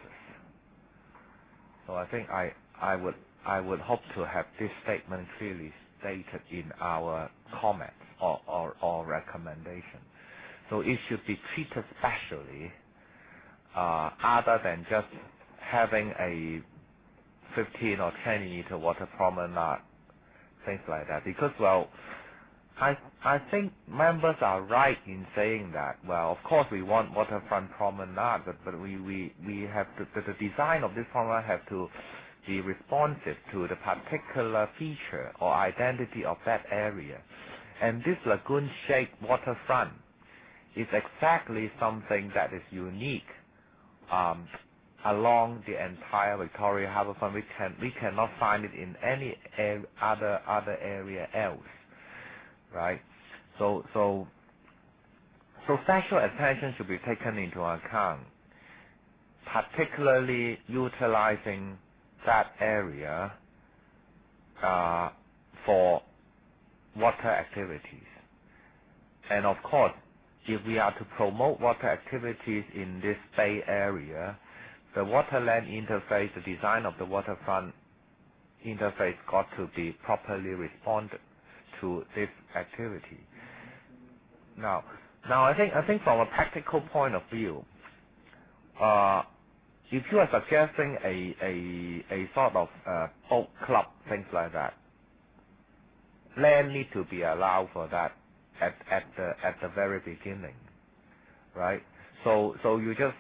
So I think I would hope to have this statement clearly stated in our comments or recommendation. So it should be treated specially, other than just having a 15 or 20 meter water promenade, things like that. Because, well, I think members are right in saying that, well, of course we want waterfront promenade, but we have to, the design of this promenade have to be responsive to the particular feature or identity of that area. And this lagoon-shaped waterfront is exactly something that is unique along the entire Victoria Harbourfront. We cannot find it in any other area else, right? So special attention should be taken into account, particularly utilizing that area for water activities. And of course, if we are to promote water activities in this bay area, the waterland interface, the design of the waterfront interface got to be properly responded to this activity. Now I think from a practical point of view, if you are suggesting a sort of boat club, things like that, land need to be allowed for that at the very beginning, right? So you just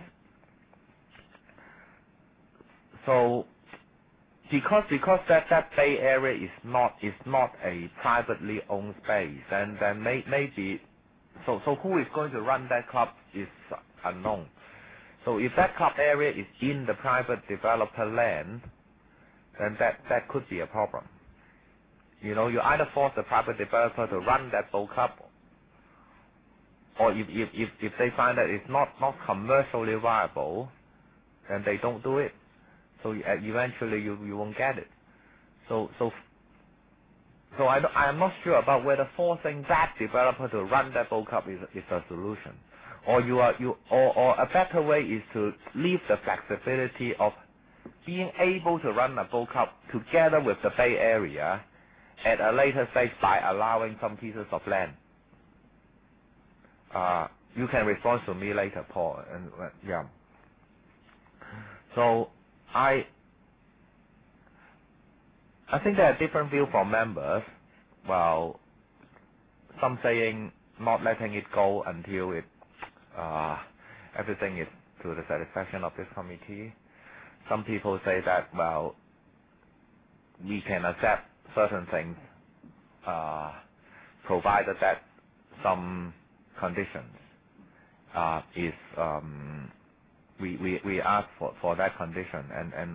because that bay area is not a privately owned space, then maybe so who is going to run that club is unknown. So if that club area is in the private developer land, then that could be a problem. You either force the private developer to run that boat club, or if they find that it's not commercially viable, then they don't do it. So eventually you won't get it. So I am not sure about whether forcing that developer to run that boat club is a solution, or a better way is to leave the flexibility of being able to run a boat club together with the Bay Area at a later stage by allowing some pieces of land. You can respond to me later, Paul. And yeah. So I think there are different views from members. Well, some saying not letting it go until everything is to the satisfaction of this committee. Some people say that, well, we can accept certain things, provided that some conditions we ask for that condition, and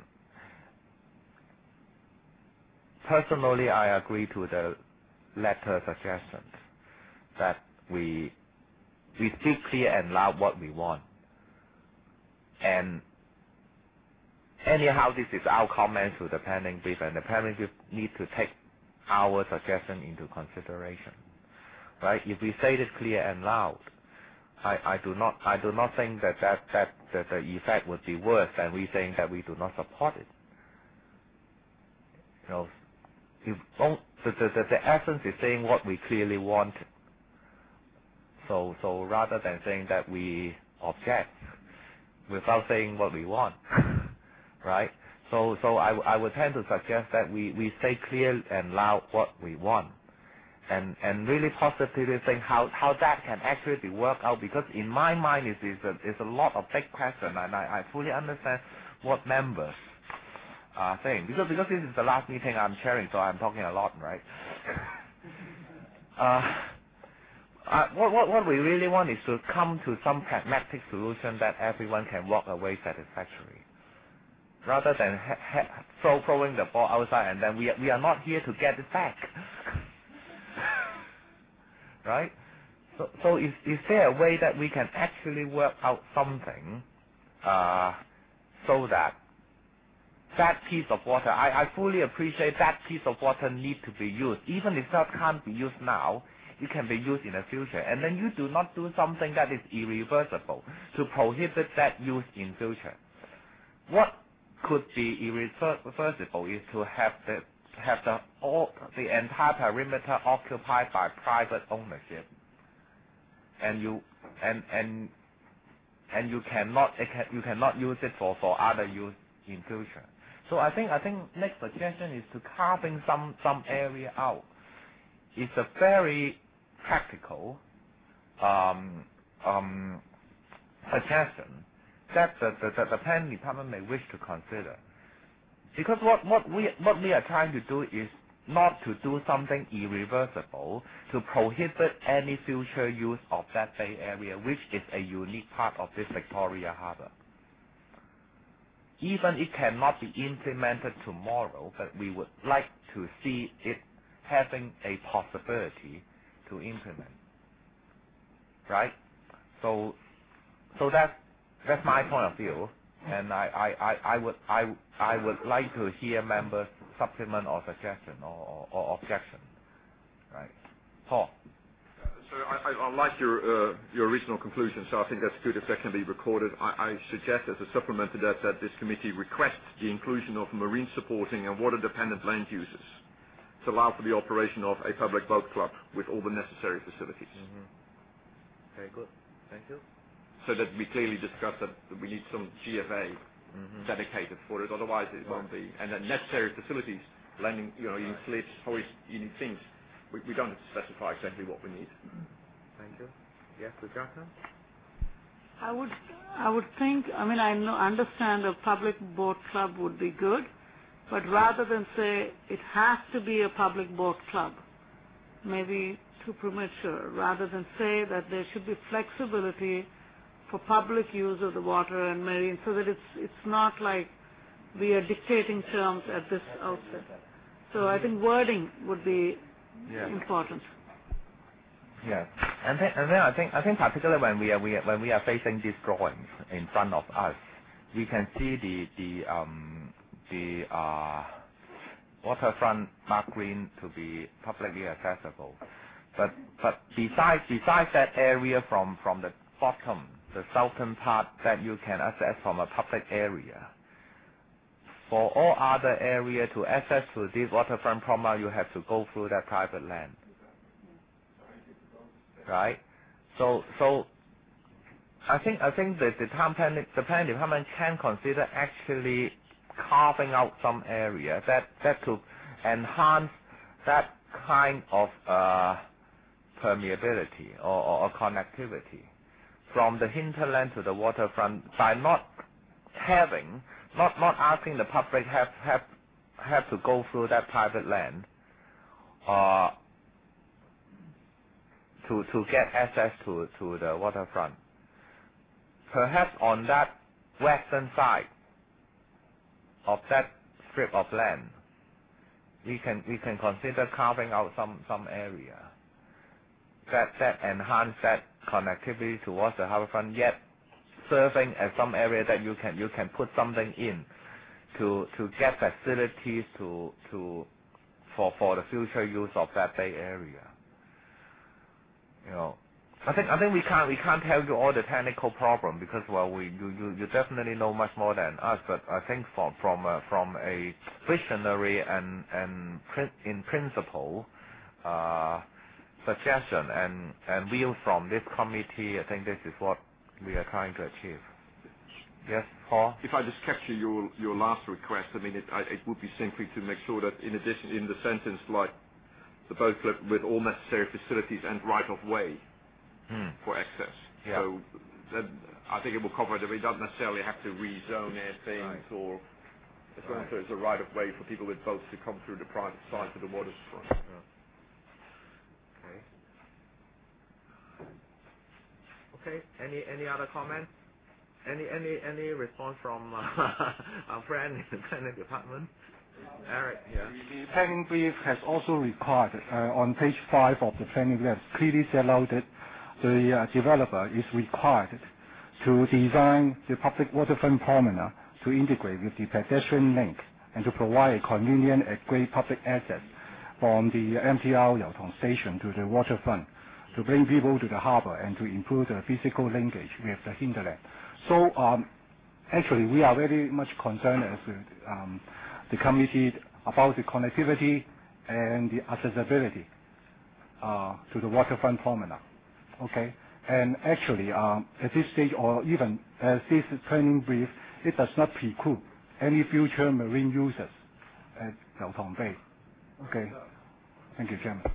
personally I agree to the latter suggestions that we speak clear and loud what we want, and anyhow this is our comment to the planning brief, and the planning brief need to take our suggestion into consideration, right? If we say it clear and loud, I do not think that the effect would be worse than we saying that we do not support it. The essence is saying what we clearly want. So rather than saying that we object without saying what we want, right? So I would tend to suggest that we say clear and loud what we want, and really positively think how that can actually work out, because in my mind it's a lot of big questions, and I fully understand what members are saying, because this is the last meeting I'm chairing, so I'm talking a lot, right? What we really want is to come to some pragmatic solution that everyone can walk away satisfactorily, rather than throwing the ball outside, and then we are not here to get it back. Right? So is there a way that we can actually work out something so that piece of water, I fully appreciate that piece of water need to be used. Even if that can't be used now, it can be used in the future. And then you do not do something that is irreversible to prohibit that use in future. What could be irreversible is to have the entire perimeter occupied by private ownership, and you cannot use it for other use in future. So I think next suggestion is to carving some area out. It's a very practical suggestion that the planning department may wish to consider. Because what we are trying to do is not to do something irreversible to prohibit any future use of that Bay Area, which is a unique part of this Victoria Harbour. Even it cannot be implemented tomorrow, but we would like to see it having a possibility to implement. Right? So that's my point of view. And I would like to hear members' supplement or suggestion or objection. Right. Paul. So I like your original conclusion, so I think that's good if that can be recorded. I suggest as a supplement to that this committee requests the inclusion of marine supporting and water-dependent land uses to allow for the operation of a public boat club with all the necessary facilities. Very good. Thank you. So that we clearly discuss that we need some GFA dedicated for it, otherwise it won't be. And the necessary facilities, landing, you need slips, hoist, you need things. We don't have to specify exactly what we need. Thank you. Yes, Sujata? I would think, I understand a public boat club would be good, but rather than say it has to be a public boat club, maybe too premature, rather than say that there should be flexibility for public use of the water and marine, so that it's not like we are dictating terms at this outset. So I think wording would be important. Yeah, and then I think particularly when we are facing these drawings in front of us, we can see the waterfront marked green to be publicly accessible, but besides that area from the bottom, the southern part that you can access from a public area. For all other area to access to this waterfront promenade, you have to go through that private land, right? So I think that the planning department can consider actually carving out some area that to enhance that kind of permeability or connectivity from the hinterland to the waterfront by not asking the public have to go through that private land to get access to the waterfront. Perhaps on that western side of that strip of land, we can consider carving out some area that enhance that connectivity towards the harbourfront, yet serving as some area that you can put something in to get facilities for the future use of that bay area. I think we can't tell you all the technical problem because you definitely know much more than us. But I think from a visionary and in principle suggestion and views from this committee, I think this is what we are trying to achieve. Yes, Paul? If I just capture your last request, it would be simply to make sure that in addition, in the sentence like the boat club with all necessary facilities and right of way for access. Yeah. So I think it will cover that we don't necessarily have to rezone things or as long as there's a right of way for people with boats to come through the private side to the waterfront. Okay. Any other comments? Any response from our friend in the planning department? Eric, yeah. The planning brief has also required on page 5 of the planning brief clearly set out that the developer is required to design the public waterfront promenade to integrate with the pedestrian link and to provide a convenient and great public access from the MTR Yaotong station to the waterfront to bring people to the harbor and to improve the physical linkage with the hinterland. So actually we are very much concerned as the committee about the connectivity and the accessibility to the waterfront promenade. Okay, and actually at this stage or even as this planning brief, it does not preclude any future marine users at Yaotong Bay. Okay, thank you, Chairman.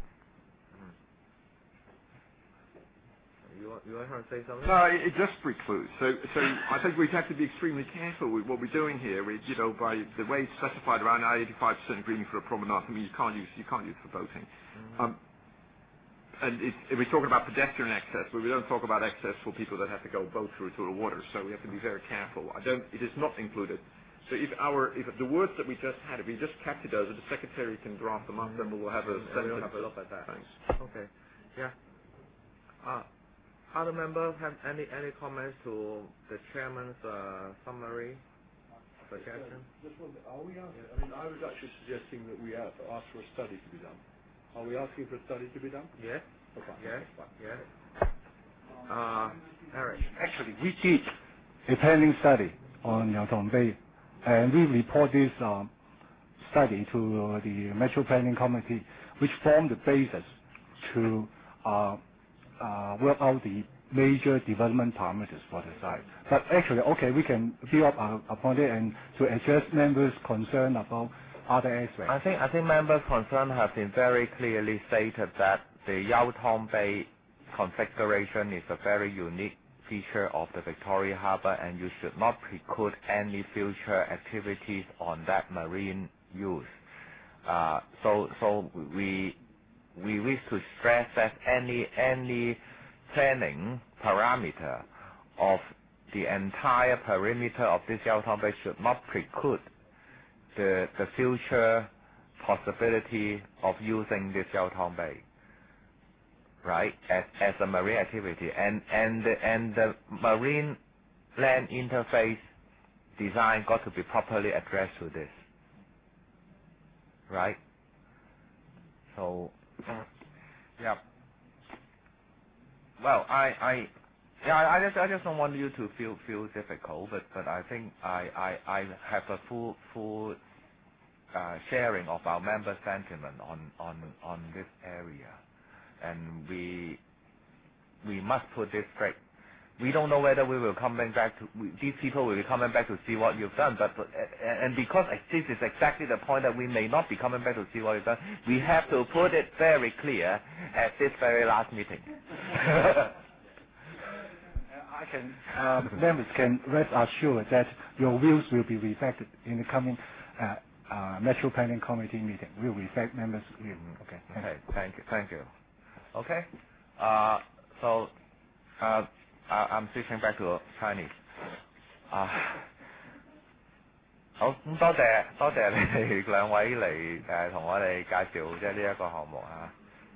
You want to say something? No, it just precludes. So I think we have to be extremely careful with what we're doing here. By the way it's specified around 85% green for a promenade. You can't use for boating. And if we're talking about pedestrian access, we don't talk about access for people that have to go boat through to the water. So we have to be very careful. It is not included. So if the words that we just had, if we just capture those, if the secretary can draft them up, then we'll have a we'll have a look at that. Thanks. Okay. Yeah. Other members have any comments to the chairman's summary suggestion? Just one, are we asking, I was actually suggesting that we ask for a study to be done. Are we asking for a study to be done? Yes. Yes. Eric. Actually, we did a planning study on Yaotong Bay, and we report this study to the Metro Planning Committee, which formed the basis to work out the major development parameters for the site. But actually, okay, we can build up upon it and to address members' concern about other aspects. I think members' concern have been very clearly stated that the Yaotong Bay configuration is a very unique feature of the Victoria Harbour, and you should not preclude any future activities on that marine use. So we wish to stress that any planning parameter of the entire perimeter of this Yaotong Bay should not preclude the future possibility of using this Yaotong Bay, right, as a marine activity, and the marine land interface design got to be properly addressed to this, right? So, yeah. Well, I just don't want you to feel difficult, but I think I have a full sharing of our member sentiment on this area, and we must put this straight. We don't know whether we will coming back to these people will be coming back to see what you've done, but because this is exactly the point that we may not be coming back to see what you've done, we have to put it very clear at this very last meeting. Members can rest assured that your views will be reflected in the coming Metro Planning Committee meeting. We'll reflect members' views. Okay. Thank you. Okay. So I'm switching back to Chinese. 好，咁多謝你哋兩位嚟同我哋介紹即係呢一個項目啊。